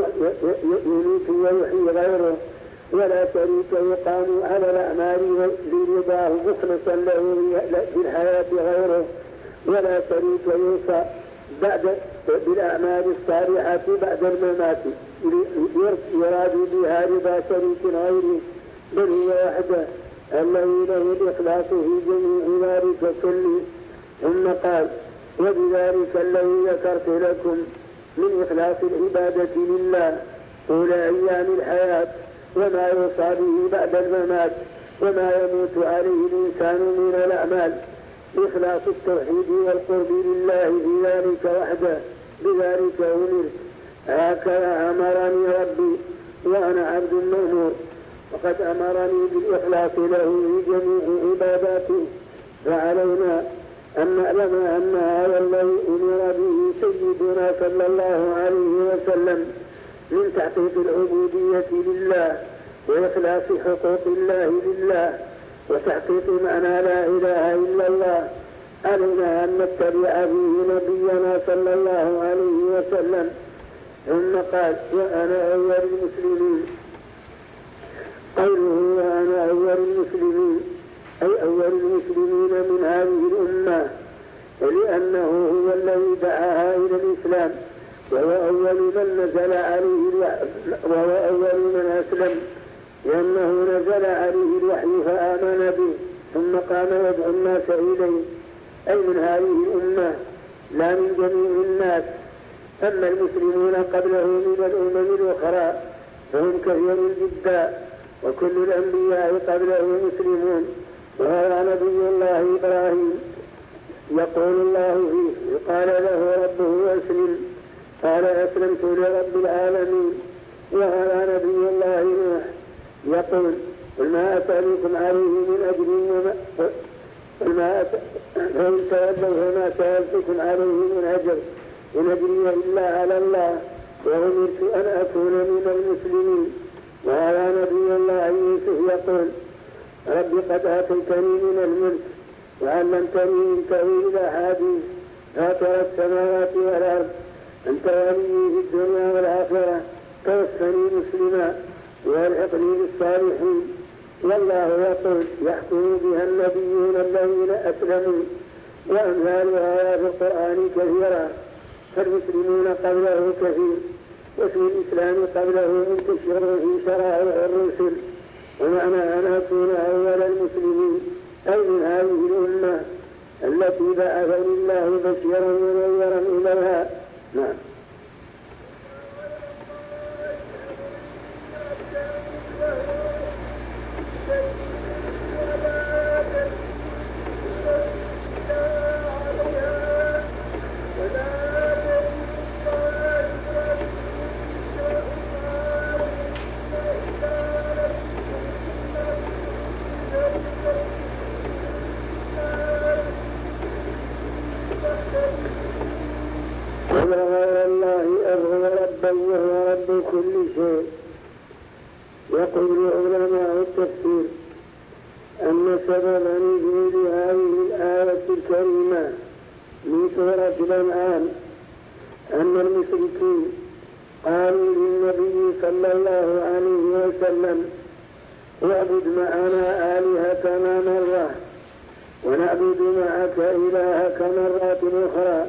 يميت ويحيي غيره، ولا شريك يقام على الأعمال برضاه مخلصا له بالحياة غيره، ولا شريك يوصى بعد بالأعمال الصالحة بعد الممات يراد بها رضا شريك غيره، بل هو وحده الذي له الإخلاص في جميع ذلك كله. ثم قال وبذلك الذي ذكرت لكم من إخلاص العبادة لله طول أيام الحياة، وما يوصى به بعد الممات، وما يموت عليه الإنسان من الأعمال، إخلاص التوحيد والقرب لله في ذلك وحده، بذلك أمرت، هكذا أمرني ربي وأنا عبد مأمور، وقد أمرني بالإخلاص له في جميع عباداته. فعلينا أن نعلم أن هذا الذي أمر به سيدنا صلى الله عليه وسلم من تحقيق العبودية لله وإخلاص حقوق الله لله وتحقيق معنى لا إله إلا الله، علينا أن نتبع فيه نبينا صلى الله عليه وسلم. ثم قال وأنا أول المسلمين، قوله وأنا أول المسلمين أي أول المسلمين من هذه الأمة، ولأنه هو الذي دعاها إلى الإسلام وهو أول من نزل عليه وهو أول من أسلم لأنه نزل عليه الوحي فآمن به ثم قام يدعو الناس إليه، أي من هذه الأمة لا من جميع الناس. أما المسلمون قبله من الأمم الأخرى فهم كثير جدا، وكل الأنبياء قبله مسلمون. وهذا نبي الله إبراهيم يقول الله فيه قال له ربه أسلم قال أسلمت لرب العالمين. وهذا نبي الله نوح يقول قل ما أسألكم عليه من أجر وما فإن تولوا فما سألتكم عليه من أجر إن أجري إلا على الله وأمرت أن أكون من المسلمين. وهذا نبي الله يوسف يقول رب قد آتيتني من الملك وعلمتني من تأويل الأحاديث فاطر السماوات والأرض أنت ولي في الدنيا والآخرة توفني مسلما والحقني بالصالحين. والله يقول يحكم بها النبيون الذين أسلموا. وأمثال آيات القرآن كثيرة، فالمسلمون قبله كثير، وفي الإسلام قبله منتشر في شرائع الرسل. ومعنى أن أكون أول المسلمين أي من هذه الأمة التي بعثني الله بشيرا ونذيرا إليها. نعم. وهو رب كل شيء. يقول علماء التفسير أن سبب نزول هذه الآية الكريمة من سورة الأنعام أن المشركين قالوا للنبي صلى الله عليه وسلم اعبد معنا آلهتنا مرة ونعبد معك إلهك مرات أخرى،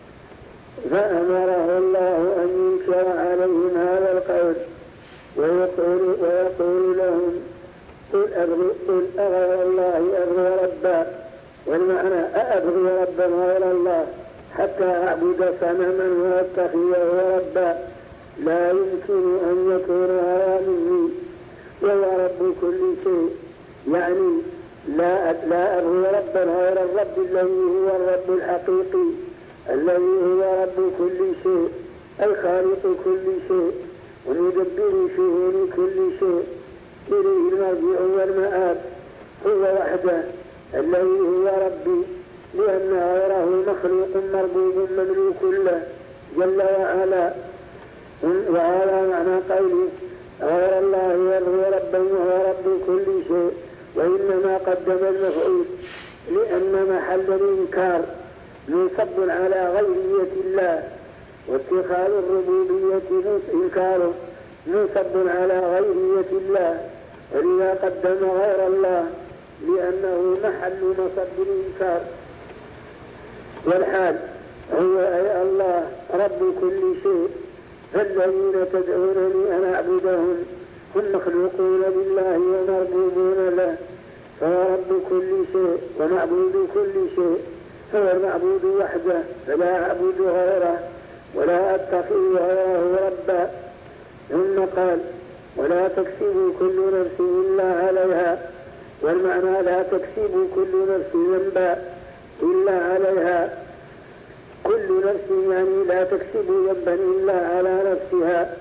فأمره الله أن ينكر عليهم هذا القول ويقول, ويقول لهم قل أغير الله أبغي ربا، والمعنى أبغي ربا غير الله حتى أعبد صنما وأتخذه ربا، لا يمكن أن يكون هذا مني وهو رب كل شيء. يعني لا, لا أبغي ربا غير الرب الذي هو الرب الحقيقي الذي هو رب كل شيء، الخالق كل شيء ومدبر شؤون كل شيء، إليه المرجع والمآب، هو وحده الذي هو ربي، لأن غيره مخلوق مربوب مملوك له جل وعلا. وهذا معنى قوله غير الله يبغي ربا وهو رب كل شيء، وإنما قدم المفعول لأن محل الإنكار منصب على غيرية الله، واتخاذ الربوبية إنكار منصب على غيرية الله، ولذا قدم غير الله لأنه محل نصب الإنكار. والحال هو أي الله رب كل شيء، فالذين تدعونني أن أعبدهم هم مخلوقون بالله ومربوبون له، فهو رب كل شيء ومعبود كل شيء، هو المعبود وحده فلا أعبد غيره ولا أتخذ غيره ربا. ثم قال ولا تكسب كل نفس إلا عليها، والمعنى لا تكسب كل نفس ذنبا إلا عليها، كل نفس يعني لا تكسب ذنبا إلا على نفسها.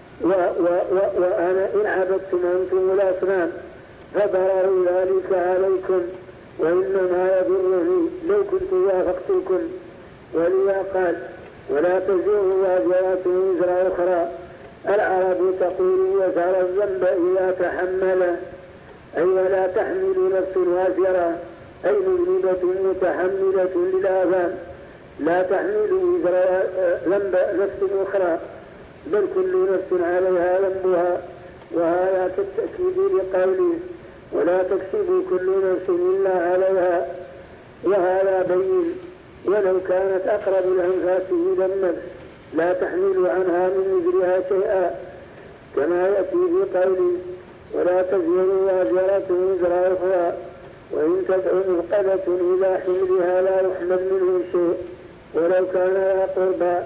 وأنا إن عبدتم أنتم الأصنام فضرر ذلك عليكم وإنما يضرني لو كنت وافقتكم. ولذا قال ولا تزر وازرة وزر أخرى. العرب تقول وزر الذنب إذا تحمله، أي ولا تحمل نفس وازرة أي مذنبة متحملة للآثام، لا تحمل وزر ذنب نفس أخرى بل كل نفس عليها ذنبها. وهذا كالتأكيد لقوله ولا تكسب كل نفس إلا عليها، وهذا بين ولو كانت أقرب الأنفاس إلى النفس لا تحمل عنها من وزرها شيئا، كما يأتي في قوله ولا تزر وازرة وزر أخرى وإن تدع مثقلة إلى حملها لا يحمل منه شيء ولو كان ذا قربى.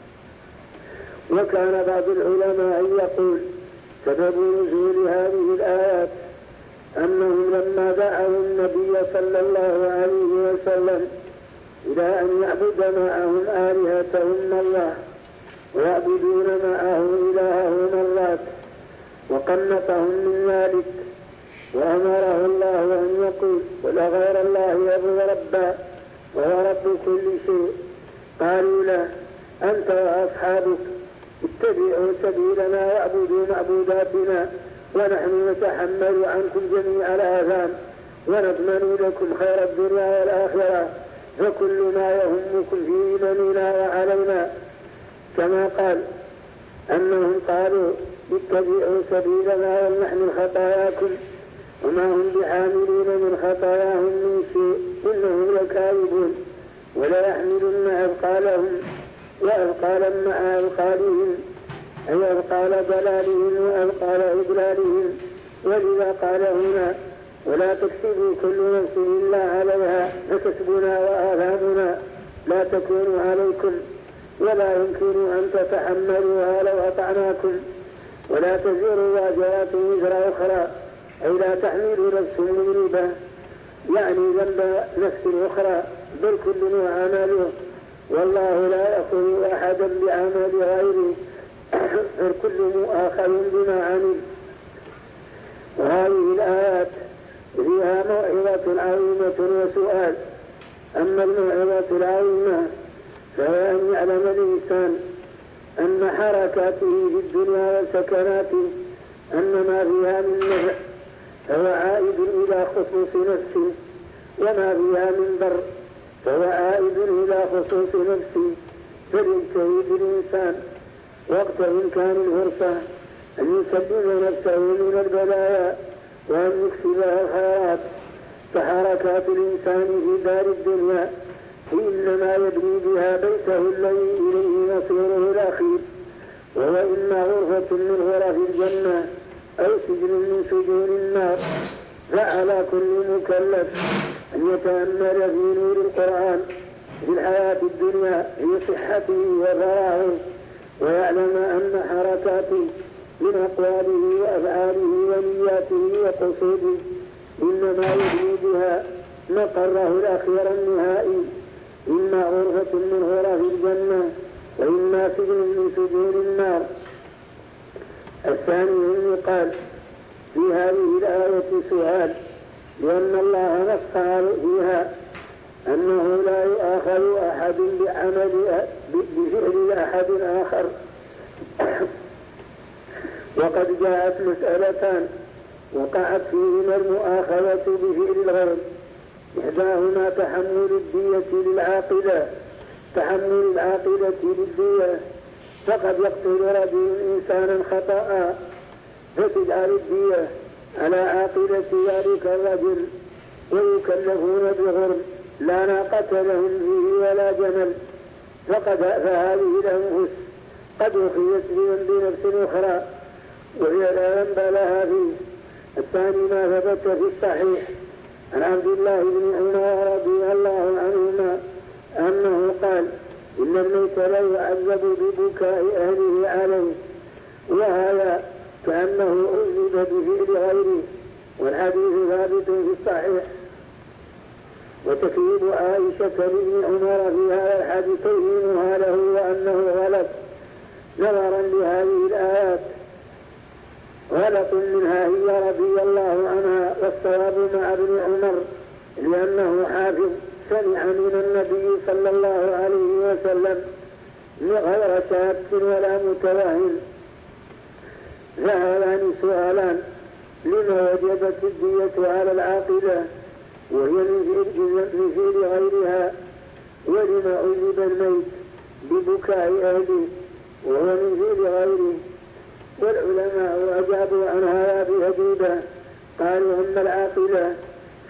وكان بعض العلماء يقول سبب نزول هذه الآيات أنهم لما دعوا النبي صلى الله عليه وسلم إلى أن يعبد معهم آلهتهم الله ويعبدون معه إلههم اللات وقنطهم من ذلك، وأمره الله أن يقول ولا غير الله يبغى ربا وهو رب كل شيء. قالوا له أنت وأصحابك اتبعوا سبيلنا واعبدوا معبوداتنا ونحن نتحمل عنكم جميع الآثام ونضمن لكم خير الدنيا والآخرة فكل ما يهمكم في إيماننا وعلينا. كما قال أنهم قالوا اتبعوا سبيلنا ولنحمل خطاياكم وما هم بحاملين من خطاياهم من شيء إنهم لكاذبون ولا يحملن أثقالهم وأثقالا مع أثقالهم أي أثقال ضلالهم وأثقال إضلالهم. ولذا قال هنا ولا تكسبوا كل نفس إلا عليها فكسبنا وآثامنا لا تكون عليكم ولا يمكن أن تتحملوها لو أطعناكم ولا تزر وازرة وزر أخرى أي لا تحمل نفس مذنبة يعني ذنب نفس أخرى بل كل عمله والله لا يأخذ أحدا بعمل غيره فالكل مؤاخذ بما عمل. وهذه الآيات فيها موعظة عظيمة وسؤال. أما الموعظة العظيمة فهي أن يعلم الإنسان أن حركاته في الدنيا وسكناته أن ما فيها من نفع فهو عائد إلى خصوص نفسه وما فيها من ضر فهو عائد إلى خصوص نفسه. فليجتهد الإنسان وقت إمكان الفرصة أن يسلم نفسه من البلايا وأن يكسبها الخيرات. فحركات الإنسان في دار الدنيا إنما يبني بها بيته الذي إليه مصيره الأخير وهو إما غرفة من غرف الجنة أو سجن من سجون النار. فعلى كل مكلف أن يتأمل في نور القرآن في الحياة الدنيا في صحته وفراغه ويعلم أن حركاته من أقواله وأفعاله ونياته وقصوده إنما يبني بها مقره الأخير النهائي إما غرفة من غرف الجنة وإما سجن من سجون النار. الثاني أن يقال في هذه الآية سؤال لأن الله نص فيها أنه لا يؤاخذ أحد بعمل بفعل أحد آخر. وقد جاءت مسألتان وقعت فيهما المؤاخذة بفعل الغير، إحداهما تحمل الدية للعاقلة تحمل العاقلة للدية، فقد يقتل رجل إنسانا خطأ فتجعل الدية على عاقلة ذلك الرجل ويكلفون بغرم لا ناقة لهم فيه ولا جمل. فقد فهذه الأنفس قد أخذت بذنب نفس أخرى وهي لا ذنب لها فيه. الثاني ما ثبت في الصحيح عن عبد الله بن عمر رضي الله عنهما أنه قال إن الميت لا يعذب ببكاء أهله عليه، وهذا كأنه عذب بفعل غيره، والحديث ثابت في الصحيح. وتكذيب عائشة بن عمر في هذا الحديث توهينها له وأنه غلط نظرا لهذه الآيات. غلط منها هي رضي الله عنها والصواب مع ابن عمر لأنه حافظ سمع من النبي صلى الله عليه وسلم غير شاك ولا متوهم. فهذان سؤالان: لما وجبت الدية على العاقلة وهي من فعل غيرها، ولما عذب الميت ببكاء أهله وهو من فعل غيره. والعلماء أجابوا عن هذا بأجوبة، قالوا أما العاقلة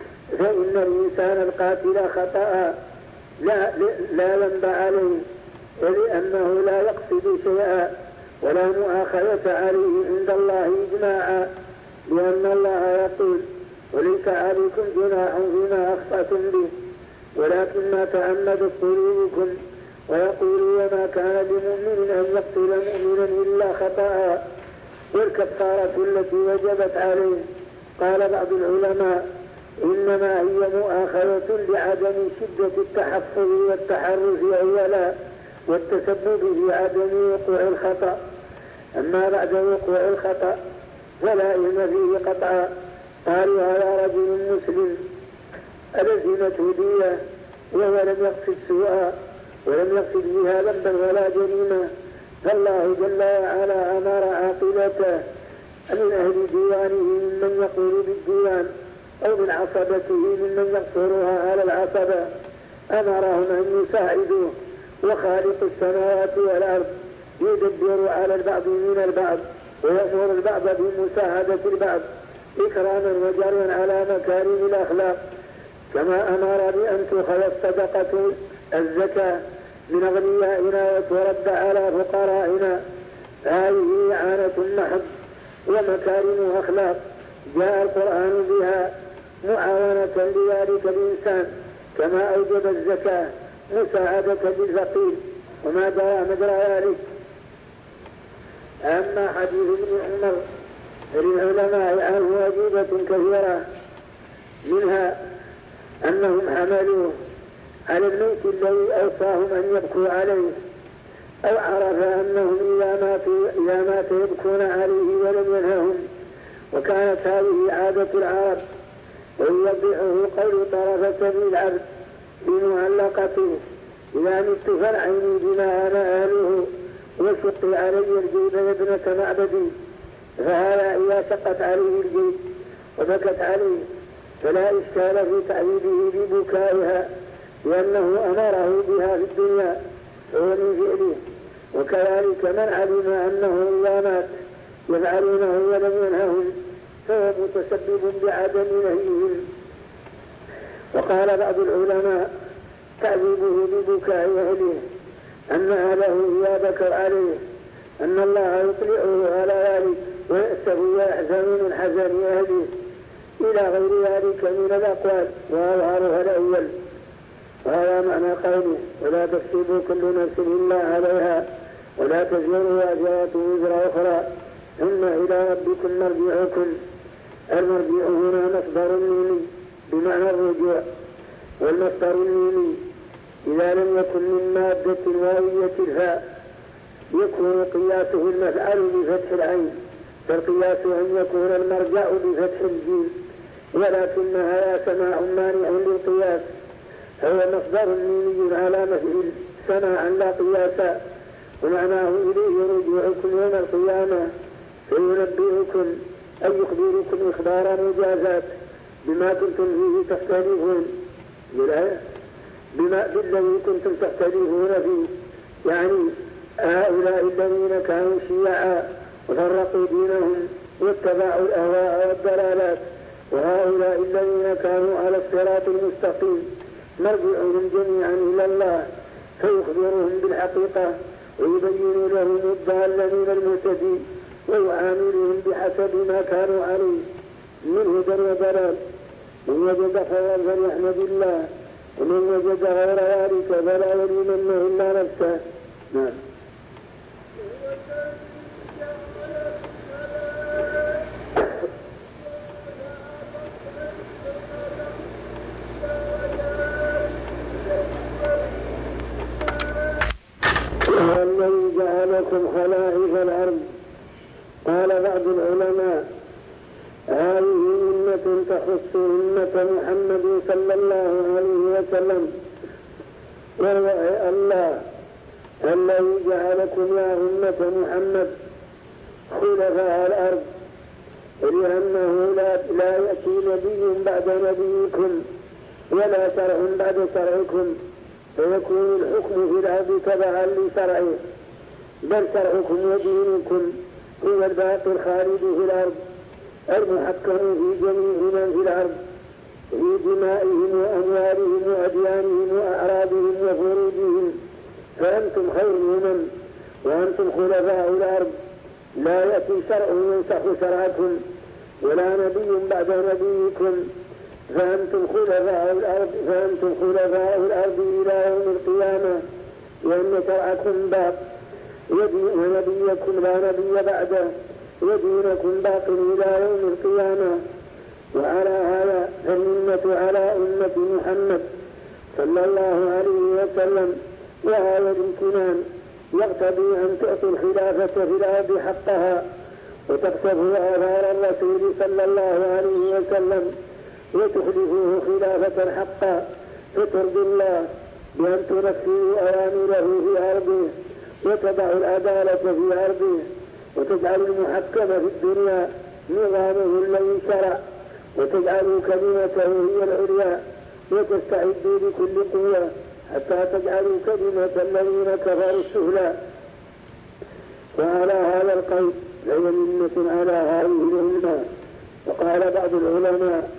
فإن الإنسان القاتل خطأ لا, لا ذنب عليه ولأنه لا يقصد شيئا ولا مؤاخذة عليه عند الله إجماعا، لأن الله يقول: وليس عليكم جناح فيما أخطأتم به ولكن ما تعمدت قلوبكم، ويقول: وما كان لمؤمن أن يقتل مؤمنا إلا خطأ. والكفارة التي وجبت عليه قال بعض العلماء إنما هي مؤاخذة لعدم شدة التحفظ والتحرز أولا والتسبب في عدم وقوع الخطأ، أما بعد وقوع الخطأ فلا إثم فيه قطعا. قالوا: هذا رجل مسلم ألزمته دية وهو لم يقصد سوءا ولم يقصد بها ذنبا ولا جريمة، فالله جل وعلا أمر عاقبته من أهل ديوانه ممن يقول بالديوان أو من عصبته ممن يقصرها على العصبة، أمرهم أن يساعدوه. وخالق السماوات والأرض يدبر على البعض من البعض ويأمر البعض بمساعدة البعض إكراما وجرا على مكارم الأخلاق، كما أمر بأن تؤخذ الصدقة الزكاة من أغنيائنا وترد على فقرائنا. هذه إعانة محض ومكارم أخلاق جاء القرآن بها معاونة لذلك الإنسان، كما أوجب الزكاة مساعدة للفقير وما جاء مجرى ذلك. أما حديث ابن عمر للعلماء عنه أجوبة كثيرة، منها أنهم حملوه على الميت الذي أوصاهم أن يبكوا عليه، أو عرف أنهم إذا ماتوا إذا مات يبكون عليه ولم ينههم، وكانت هذه عادة العرب، ويوضحه قول طرفة بن العبد بمعلقته: إذا مت فالعيني بما أنا أهله وشق علي الجيب يا ابنة معبدي. فهذا إذا شقت عليه الجيب وبكت عليه فلا إشكال في تعذيبه ببكائها، لأنه أمره بها في الدنيا فهو من فعله. وكذلك من علم أنه إذا مات يفعلونه ولم ينههم فهو متسبب بعدم نهيهم. وقال بعض العلماء: تعذيبه ببكاء أهله أن أهله إذا بكوا عليه أن الله يطلعه على ذلك ويأسف ويحزن من حزن أهله، إلى غير ذلك من الأقوال، وأظهرها الأول. وهذا معنى قوله: ولا تكسب كل نفس إلا عليها ولا تزر وازرة وزر أخرى ثم إلى ربكم مرجعكم. المرجع هنا مصدر ميمي بمعنى الرجوع، والمصدر الميمي إذا لم يكن من مادة واوية الفاء يكون قياسه المفعل بفتح العين، فالقياس أن يكون المرجع بفتح الجيم، ولكنها لا سماع مانع للقياس، هو مصدر ميمي على مفعول سماعا لا قياسا، ومعناه إليه رجوعكم يوم القيامة فينبئكم أي يخبركم إخبار مجازات بما كنتم فيه تختلفون، بما بالذي كنتم تختلفون فيه، يعني هؤلاء الذين كانوا شيعا وفرقوا دينهم واتبعوا الأهواء والضلالات، وهؤلاء الذين كانوا على الصراط المستقيم مرجعهم جميعا إلى الله فيخبرهم بالحقيقة ويبين لهم الضال من المهتدي ويعاملهم بحسب ما كانوا عليه من هدى وضلال. من وجد خيرا فليحمد الله، ومن وجد غير ذلك فلا يلومنه إلا نفسه. نعم. والذي جعلكم خلائف الأرض. قال بعض العلماء: هذه أمة تخص أمة محمد صلى الله عليه وسلم، وهو الله الذي جعلكم يا أمة محمد خلفاء الأرض، لأنه لا, لا يأتي نبي بعد نبيكم ولا شرع بعد شرعكم فيكون الحكم في الأرض تبعا لشرعه، بل شرعكم ودينكم هو الباقي الخالد في الأرض المحكم في جميع من في الأرض في دمائهم وأموالهم وأديانهم وأعراضهم وفروجهم فأنتم خير الأمم وأنتم خلفاء الأرض، لا يأتي شرع ينسخ شرعكم ولا نبي بعد نبيكم، فأنتم خلفاء الأرض فأنتم خلفاء الأرض إلى يوم القيامة، لأن شرعكم باق ونبيكم لا نبي بعده ودينكم باق إلى يوم القيامة. وعلى هذا فالمنة على أمة محمد صلى الله عليه وسلم، وهذا الامتنان يقتضي أن تعطي الخلافة في الأرض حقها وتقتفوا آثار الرسول صلى الله عليه وسلم وتخلفوه خلافة حقا، فترضي الله بأن تنفذوا أوامره في أرضه وتضع العدالة في أرضه وتجعل المحكم في الدنيا نظامه الذي شرع وتجعلوا كلمته هي العليا وتستعدوا بكل قوة حتى تجعلوا كلمة الذين كفروا السفلى. وعلى هذا القول فهي منة على هذه الأمة. وقال بعض العلماء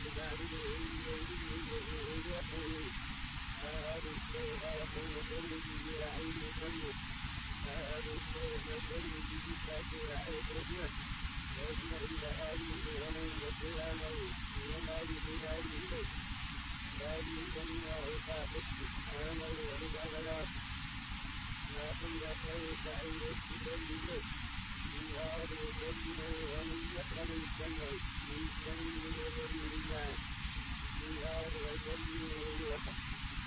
تعبده بالليل يقول هذا الشيء يقول كله برعيد كله هذا الشيء يقول بجسد رعيد رجله ويجمع إلى هذه الغنم والقيامة من هذه بلاد البيت هذه كلمة وقافت سبحانه وعبادات ما كل خير سعيد بسبب البيت من هذا كلمة ومن يقبل السمع من سمع وذل الله من هذا كلمة ويوقف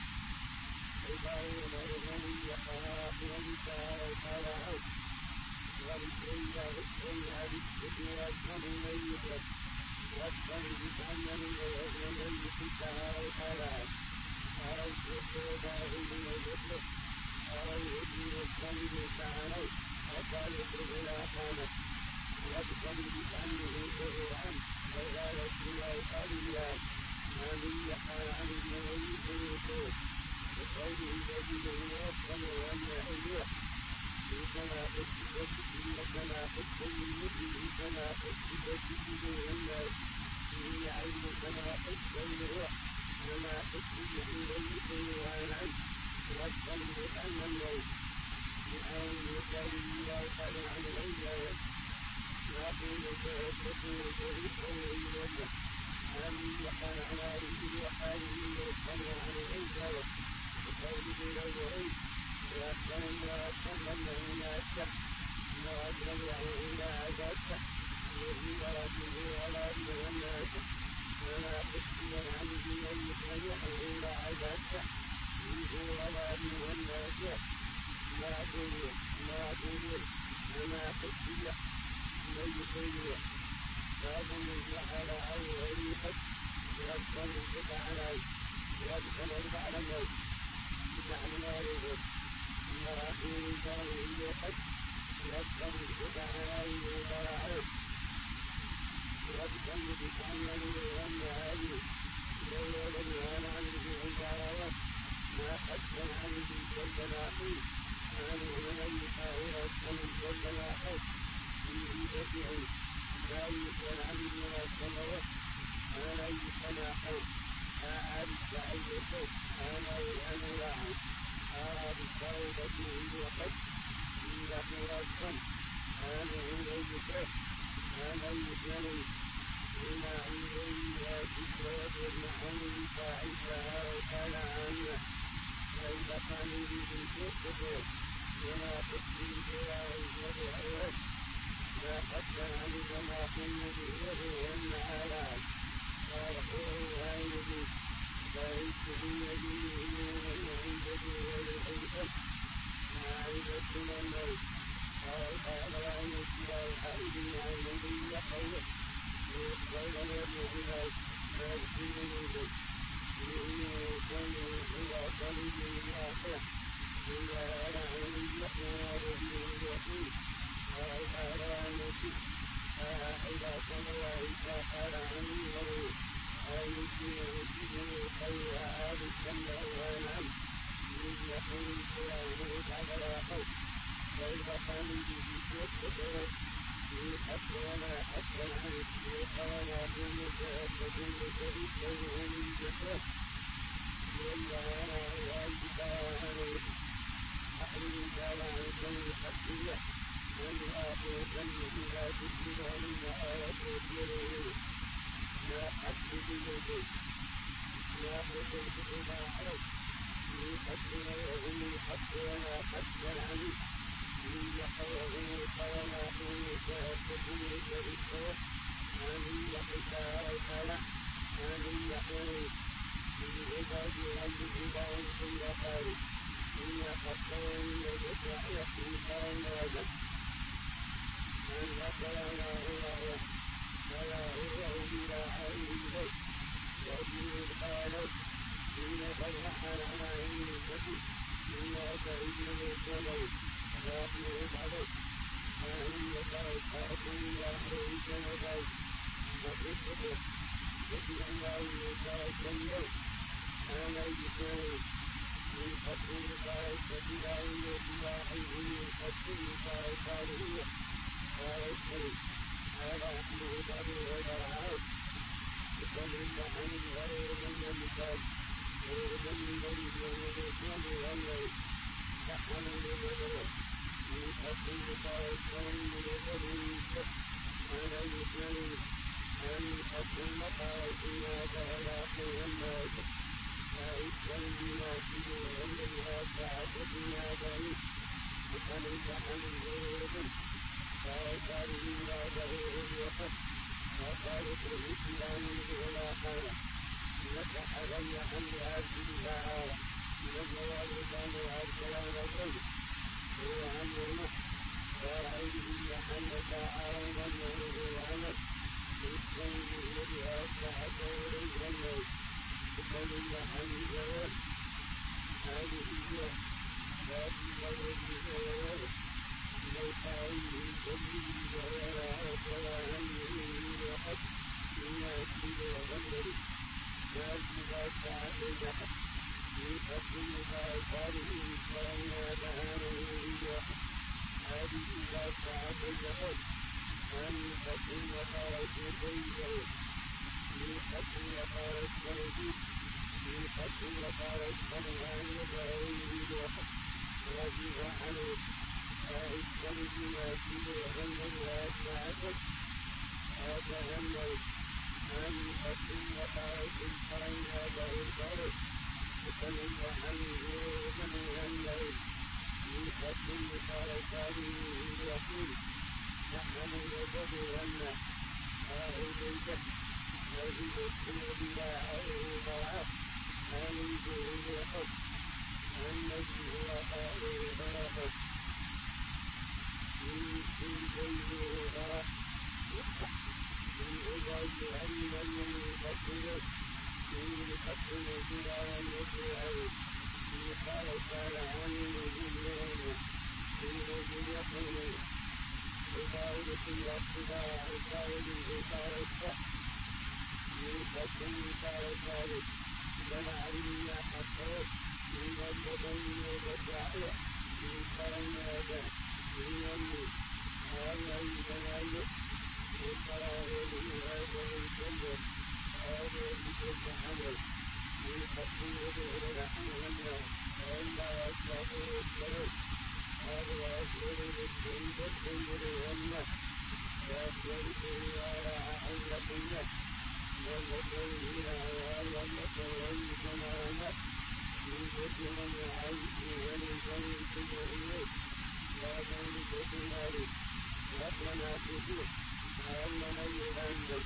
عبارة ومن يقرأ ونساء وقرأ والسيدة والسيدة بالسجن والسجن الميت والسجن بتعمل ويغنى الميت انتهى وقرأ أرى الشيخ باغي وجده أرى الهدي والسجن تعالوا وقال يخرج إلى قامت والسجن بتعمله جهوعا وقال السيدة وقال الله ما من يحال عن الميت ويقول وقوله الذي يوصل وأن يحييه إنما أصبت إنما أصبت المسلم إنما أصبت بدون الناس إن علم كما أصبت الروح وما أصبت إليه وعن والقلب أن الموت لأن يقال الله قال عن العباد يقول فأصبحوا فريقا إليه أن يقال على رجل وحاله وقال عن العباد وقوله له وأحسن وأحسن إلى الشح وأجمع إلى عبادته وزيارته ولا يغنى ولا تسلم عنه من يتبع إلى عبادته ولا يغنى ما تقول ما تقول وما تسلم من يتبع باب الجحل أو غريبة وأدخل الفتح عليه وأدخل البعل الموت بجعل ناره مراحل الدار يقف يبقى الفتح عليه وراعه يبقى بتعمل والنهاية لولا لم عنه عبارات ما حتى عنه كالبلاحي عنه من يحاول كالبلاحي فيه بدع لا يسأل عنه ولا صلوات ولا يتلاحي أعرف عيشه أنا وأنا هذا الصوبة وقد إلى مرسل هذا هو الكف هذا الجنين إلى عينيها تسرد والمحل فاعشها وقال عنه كيف قال به تسرد وما تسرد بها وجهها ما حتى علم ما كن به والنعالات قال هو هذه فإنت بيده وعنده ولحيث ما عيدت من الموت قال قال عن السلاء الحائد عن النبي يحيى ويقبل يده فيكفي منه إنه كان إلى صليب الآخرة إلا على عن يحيى ربه الوحيد قال قال عن السلاء إلى صلوات قال عن المروي أن يسير خير هذا السمع والعلم من يقول القرآن على خوف كيف قال به يتبع من حتى ولا حتى عنه وقال كل فأخذ فريقه من جسد والله والبقاء عليه أحمد قال عن كل حقية والآخر كله لا تسلم علينا آيات وكيره لا حق بجوده لا حق بما عرف من حق وهم الحق ولا حق عنه من يحوه ولا هم فأتكون فريقه من يحكى وكلا من يحوه من عباد والجبال كل خارج من يحق ومن يدفع يحكي فأولاده من يقرأ هو ولا هو بلا عين البيت وابن الخالد إن فرح على عين الفتح إلا فإنه الصلوات وأخذ العبد وأن يقرأ فأكون يأخذ الجنبات وقصته وفي الله يقرأ الجنبات أنا يسوي من قتل الخالد لا يوجد من قتل الخالد قال الشيخ هذا أحمد أبو هريرة وكذب عن غير من المثال غير من المريض والمسلم والليل نحن لبدره من حكم طائفين لبدره على المسلمين أن حكم طائفين فألاق والناس فإسلم الناس وغيرها فعبدنا ذلك وكذب عن غير فأسأل الله ظهور الوقت وخالق الإسلام ولا حالة لك حرم عن هذه الدعاوى من الجواب كان هذا الرجل هو عن المح وعليه محل تعالى منه وعمل بالسيد الذي أصبح دور الجنة وكذب عن الجواب هذه هي لكن الذي هو ليس عليه سبيل ولا ولا عليه وقت إلا كل وغير ذلك تعالى من حكم فأصاره فلا دهانه إياه هذه لا تعالى أن حكم فأصاره بيده من حكم فأصاره من حكم فأصاره أن يدعوه إياه وجب عنه فإسلم بما فيه وغنى وأسعده أتهمل أن يقدم وقائد فإن هذا الفرق وكلم عنه ومن الليل يقدم وقائد يقول نحن يجب أن أعود البحث وجب السير لا أعود ضاعف أن يجب الحب الذي هو قائد فرقه من بيته غرق من عباد أن من يقتله من يقتل بلا يطيعه من قال تعالى عن المجرمين من يقول عبادة الاقتداء عبادة الإنكار الصح من قتل قال ذلك بل علمنا حقه من البدن والدعوة من قال هذا من يمي هذا الجلال وقراره هذا الجنة هذا الجنة عمل من حكم وظهر رحمه الله وإلا أصلاحه السلام هذا أسئل الجنة الجنة والله وأسئل على عقلة الله والمطلوب إلى وعلى المطلوب كما من جسم العيش ولجن كله لا ذلك النار ربنا كثير وأننا يغنى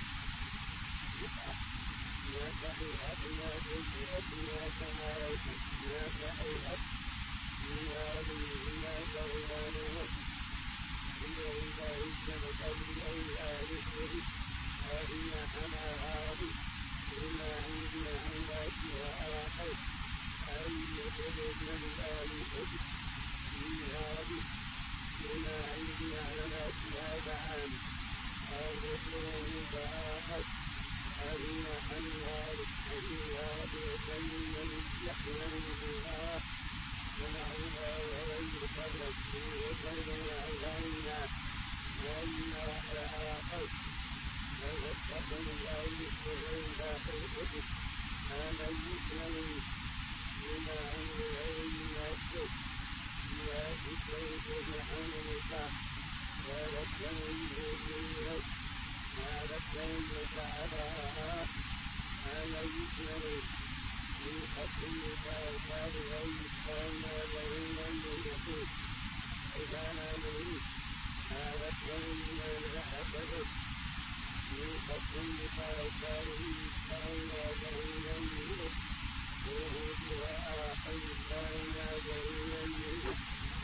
ما صحيحت ما جزئت ما سمعت ما صحيحت من هذه ما تغيرانه إلا إذا إجتمت أولياء أهل الشرك هذه حمى هذه إلا عندنا عندك وأراقيت أي يتبعنا من أهل الشرك من هذه إلا عندنا علامات هذا عام أو يطلعون بآخر هذه حمى هذه هذه وسلم من يحيى بها ونحوها وغير قبلك وسلم علينا وإنا أراقيت واتقوا الله يسرون داخل الكتب هذا المسلمين بما عند غير الناس لا تشركوا بحول النكاح ولا تنجوا هذا الدين فعلها هذا المسلمين من حق النكاح قال غير كان غير اليقين إذا ناموا هذا الدين من حسبه من حق النكاح قال كان غير اليقين وهو حي كان غير اليقين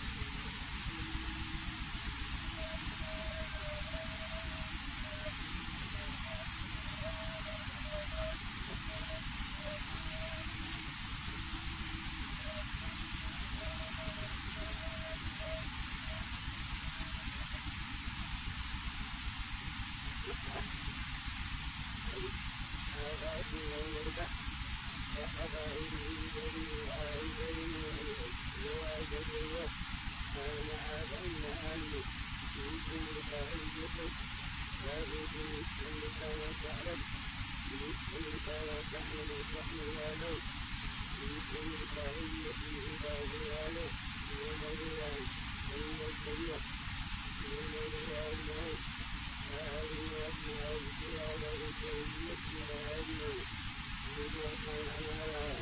هذا في البحث وحضاره جميع عيدين وواجبه أنا أظن أنه يمكن لقائده ويجب كل كان تعلم كان تحمل الشحن الوالد من كراهية العباد الوالد من الرياض من الكبير من الرياض الموت هذه أبناء الكرام بكرية العالم من يقول على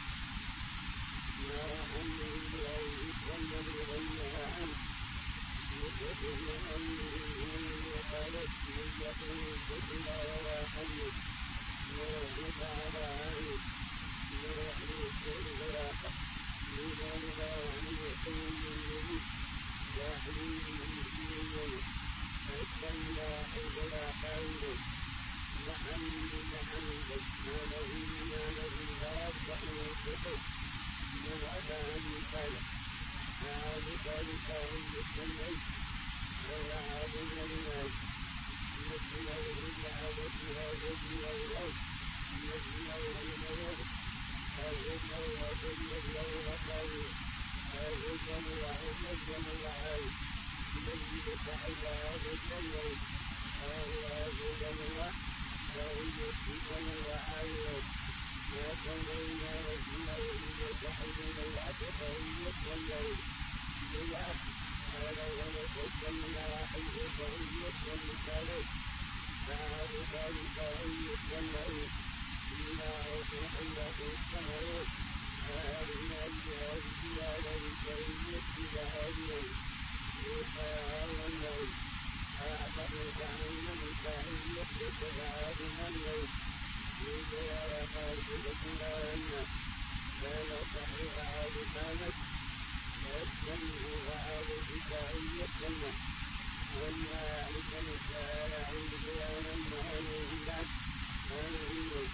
ما رحمه الله صلى الله عنه يقول أنه من يقالت من يقول كتنا ولا حمد ورحمة على عنه ورحمة الغلاقة لما الله عنه يقول من واحد من أكثر لا حول ولا قوة محمد محمد ما له ما له لا يصح الفقه من أتى عن قال فعاد ذلك هم يسمعون ولا عابد الناس يسمع لعادتها يسمع الأرض يسمع الموت يسمع ويسمع ويسمع يسمع ويسمع العالم الذي صاحب هذا الجنة وهو هذا الله وهو يسمع العالم ويسمعنا ويسمع ويسمع ويسمع ويسمع إلى هذا ويسمع حيث ويسمع فهذا ذلك ويسمع إلى روح الله السماء هذه الجهاد على الكريم هذه وقال الله أعطى تعالى الكريم بسبعة من ولا خالق لنا فلا صحيح عاد كانت والسمع وعاد بكائية لنا وما عندنا تعالى عند بيان المعلوم بعد هذه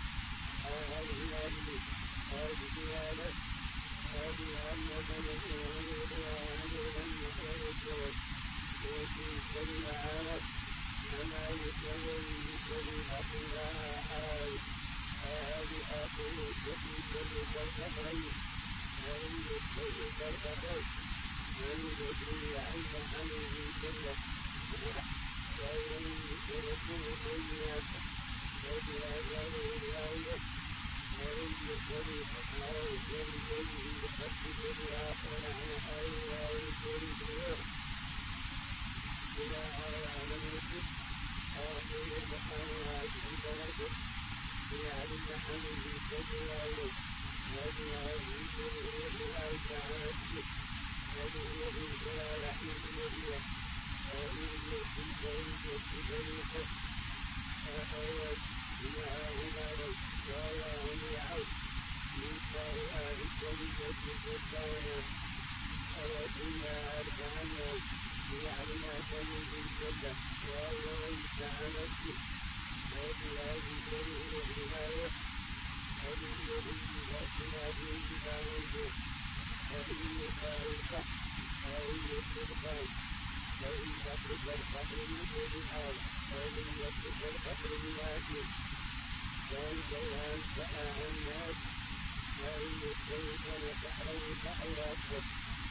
هذه هذه بيانة هذه أمة نحن وعلى المخالفة وفي كل عالم أما يسمى بشريعة لها حال هذه آخر في كل الفقرين ومن يسمى الفقر ومن يسمى عند حمله كله ومن يسمى كليات وبهذا الولاية ومن يسمى حقه ومن يسمى الآخر عن حالها ومن إلى على المسجد آخر المحاولات عندنا إلى المحل الكبير وهذه هذه الله تعالى وهذه الجلالة النبية وهذه الكبيرة الكبيرة وحوت إلى هؤلاء والله يعود من شرها الكبيرة الكبيرة ويتنا أربعنا يعلم أسمه الجنة والله تعالى وفي هذه الكريمة الرواية هذه الذي أتنا به بتعوده هذه الخارقة هذه الصدقان هذه يطلق الفقر من كل حال هذه يطلق الفقر من أجل ذلك الآن سأع الناس هذه الشيطان تحرم تحرات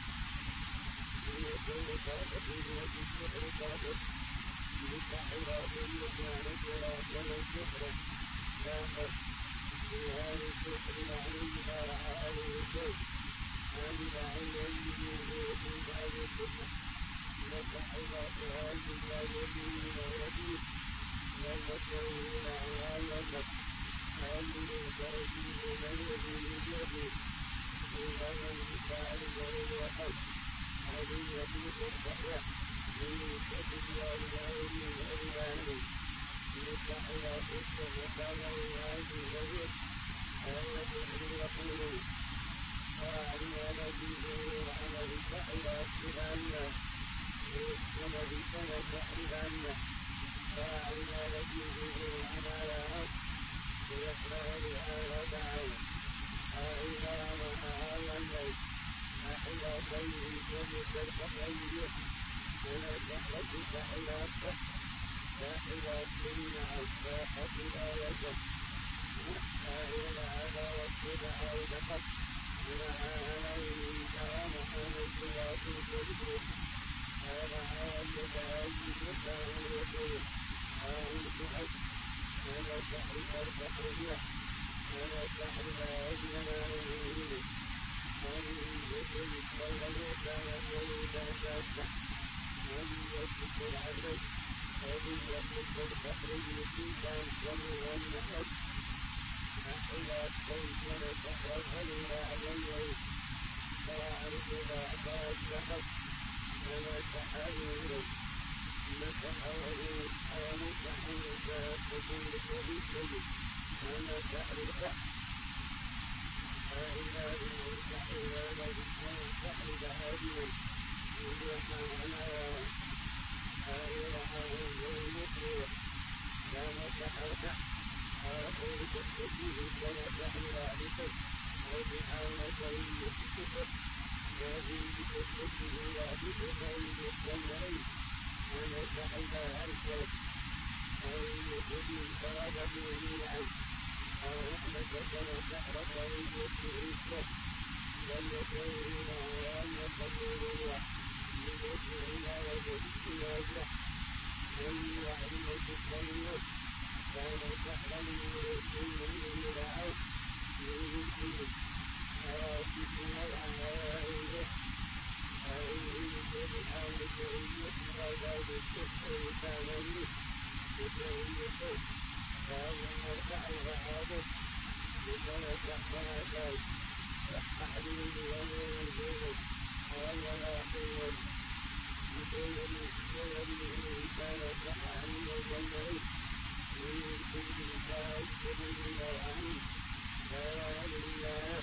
يكون طاقة التي السحر طاقة للتحرات المكانة وراء السحر طاقة في هذا السحر عليها على الشيء هذا على الوجود في هذا السحر للتحرات هذه الوجود والوجود والمسؤول عن النفس هذه الترتيب والوجود في هذا المثال والوحد هذه يطلق الصحيح من كتبها الغير الإعلامي للتحيات الصحيحة وهذه الغير التي يقول وعلى نبيه وعلى التحيات بأنه وسند سنة بأنه وعلى نبيه وعلى رب ويقرأ بها تعالى أعلى وأعلى الليل أحلى خير كل الخير ولا تحرك تحياته فإذا كنا أصبحت الآية أعلى على وصف عودك ونعى عليه كرام حمد الله الكريم هذا عام الآية الثانية عام الحج على سحرك البحرية على سحرك أجمع وجوده هذه الجسد الصغيرة كانت وليدا شاكة هذه يسلك العبد هذه يسلك البحرية كان سموها النحل إذا استيقن سحرها لله الليل فأعرف بعد السحر ولا تحاول نتحاول أو نتحاول تكون لكل شيء ولا تعرف فإذا بالسحر ولا بالسحر بعادنا يجمع على هؤلاء المسلمين كما سحرت أقول تكتبه كما سحر عليك وبحاولة المسلمين هذه تكتبه وعدك فالمستمعين أنا سحب عنك أو المسلمين فرابه جميعا أو رحمتك وسحرك ويسرك واليسرين وأن يقبلوا بذكرنا وبذكرنا والوعد الكريم كان سحرا يرسل العون يرسل حواسبنا العوائد أعوذ بالحمد لله وبعد الشكر كان لي بتوفيق فهذا مرفع العابد بسنة تحتها تحديد ومن الجنة ولا قوة بكل الجنة كان تحديد ومن من كل كاسب العين لا لله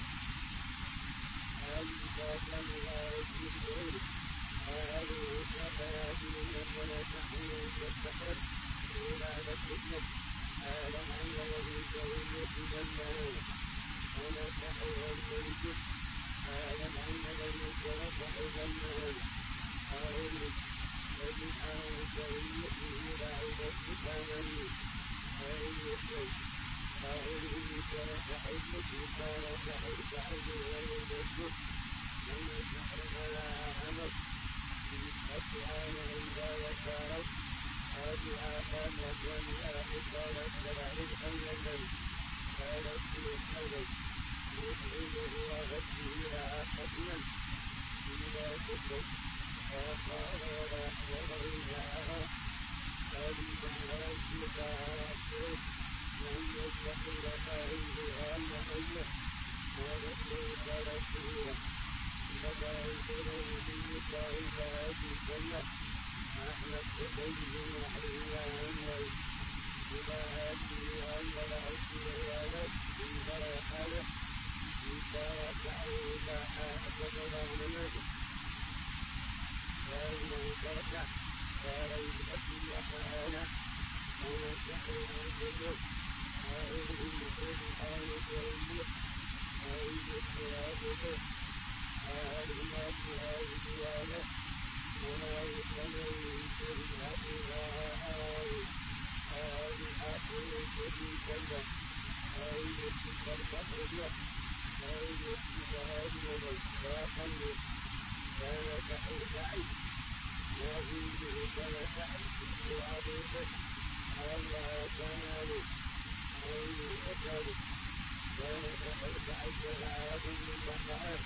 هذه كاسب العين هذه الشفاعة ولا تحمل تستحق إلى نفسك أعلم أن الذي سويت جنة ولا تحول بيتك أعلم أن الذي سويت جنة أعلم الذي أنا سويت إلى عبادتك مني أعلم أعلم بك تحبك كان تحب تحب ويبدك من السحر ولا عمل أسعان إذا وكارت هذه آثام وكانها حكاية تبعيد أولا قالت في الحدث يسعده وغده عاقبنا إذا كتب وقال ولا أحضر معها هذه دعوات متعاقب من يستحيل فائده المحيط ورسول رسوله فبعثنا بالنساء فهذه السنة أحمد بن محرم عنه إلى هذه أول أسر الولد من بلا حالة إن كان تعود حاجة ظلمه فإنه تركع قال يؤدي حاله ونسحر الجبر أعوذ بالله الآن الجريء أعوذ بالله هذه هذه الديانة وما يسمى من هذه هذه الحاكم الذي كلا هذه الشرطة الرجل هذه الشهادة والباطل كان تحت بعيد وهذه كان تحت وعبيده الله كان له هذه الأسر كان تحت بعيد العابد المحرم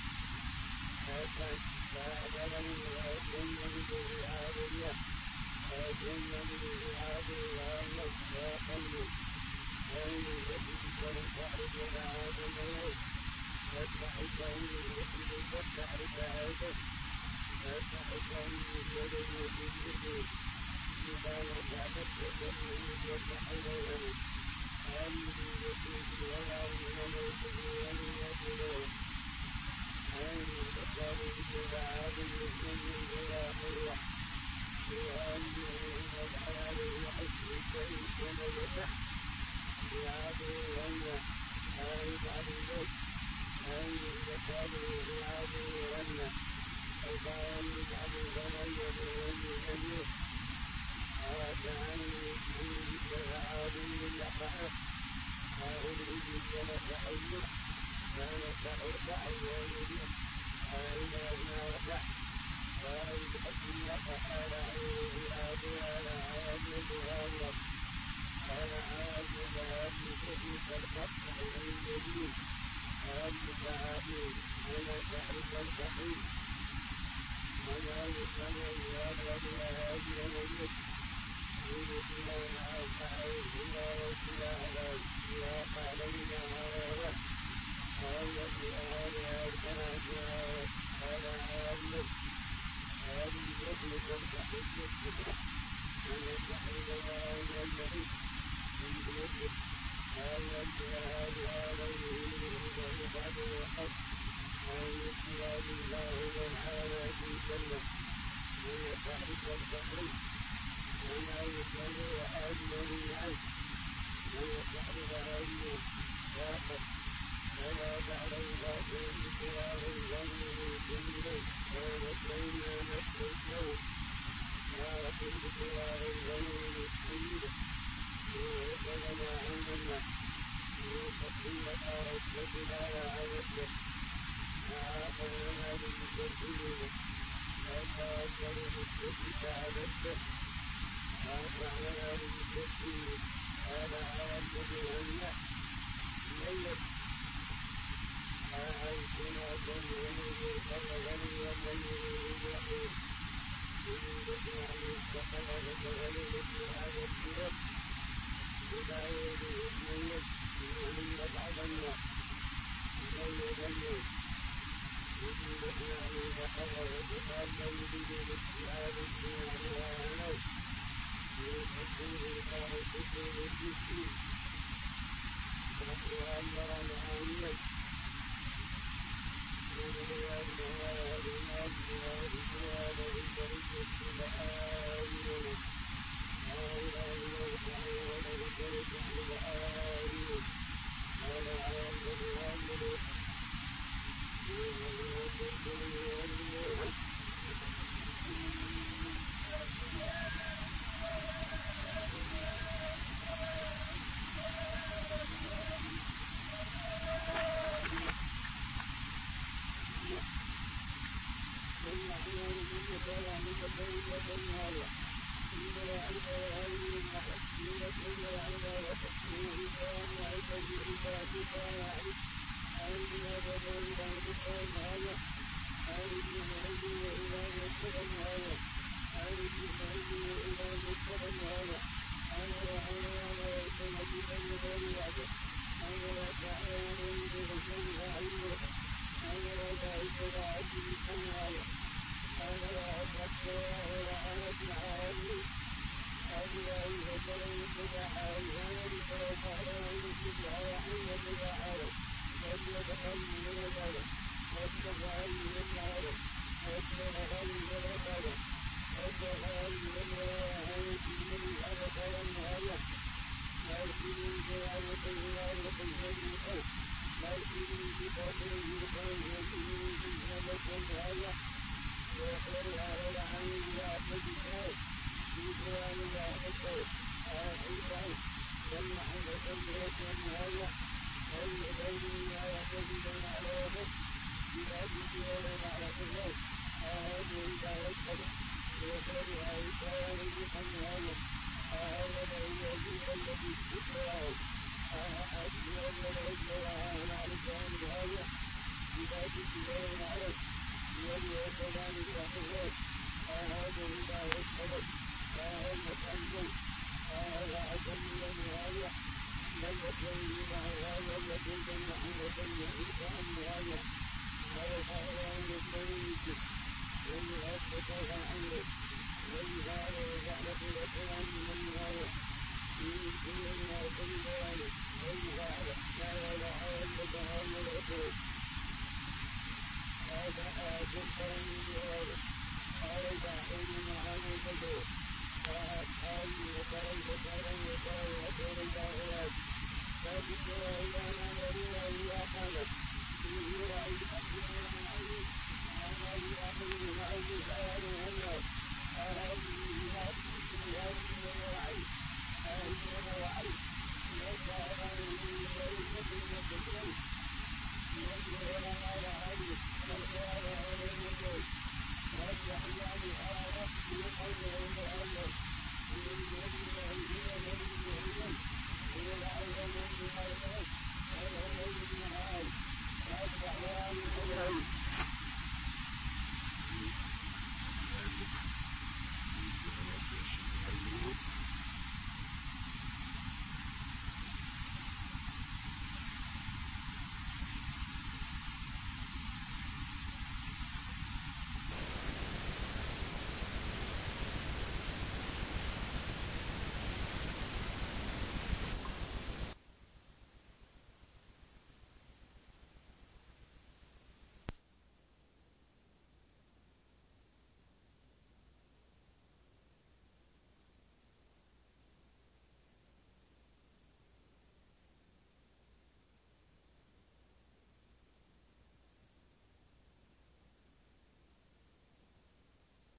فأعلم وأتم بالرعاب الله أتم بالرعاب الله وأقل أن يجب أن تعرف الرعاب الله فتحت أن يجب أن تعرف هذا فتحت أن يجب أن يجب إذا وضعت تتمنى وتحلوه أن يجب ولا يموت ولا يموت أن يتقابل بالعاب المسلم ولا قوة وأنه والحلال وحسن الشيء كما يتح بعاب وأن أعرف عن البيت أن يتقابل بعاب وأن القائم بعد الغني وأن يهديه أراد أن يسلم بالعاب للحقائق أعوذ بالله تحيّ كان تأربع والديه أعلى ما وقع وأعلى أن يقع على عيوه أبوها على عيوه الله قال عاد ذهب بكفك القطع الجديد قال تعالوا على تحرك الصحيح وما يسمى الوالد هذه الوجه يريد الله أرفعه إلى وسيلة على علينا هذا قال في هذا الكلام قال هذا هذه يطلق الصحيح الصحيح ولا تحرك هذا الذي من بيته هذا الجهاد عليه من بعد الحق أن يسير الله من حال في سنة ويتحرك الصحيح وما يسمى أحد من عنه ويتحرك عنه واحد ولا بعد الباطل بسواه الغني كله ويسمى نفس الشوق ولكن بسواه الغني كله ويسمى عندنا ويسمى رشدنا وعودنا وعاقلنا بالمسلمين وما أكبر بالسلسة عبدته وأفعلنا بالمسلمين هذا عام بالله ميت أعيشنا جميعا بالغني والغني باليحيد يريد أن يستقر بالغني هذا السبب إذا يريد ميت من يبعد الناس من يغني يريد أن يتقرر بقلب يريد الاجتهاد الدين وعنه يحبه الله كتب الدين وأمر العالم وَلِيَا الْمَوَالِ وَالْمَوَالِ وَالْبَرِيَّةِ لَآيُونَ هَؤُلَاءِ الْأَوْفَاءُ وَالْبَرِيَّةِ لَآيُونَ وَلَا عَامَ بِهَامِلٍ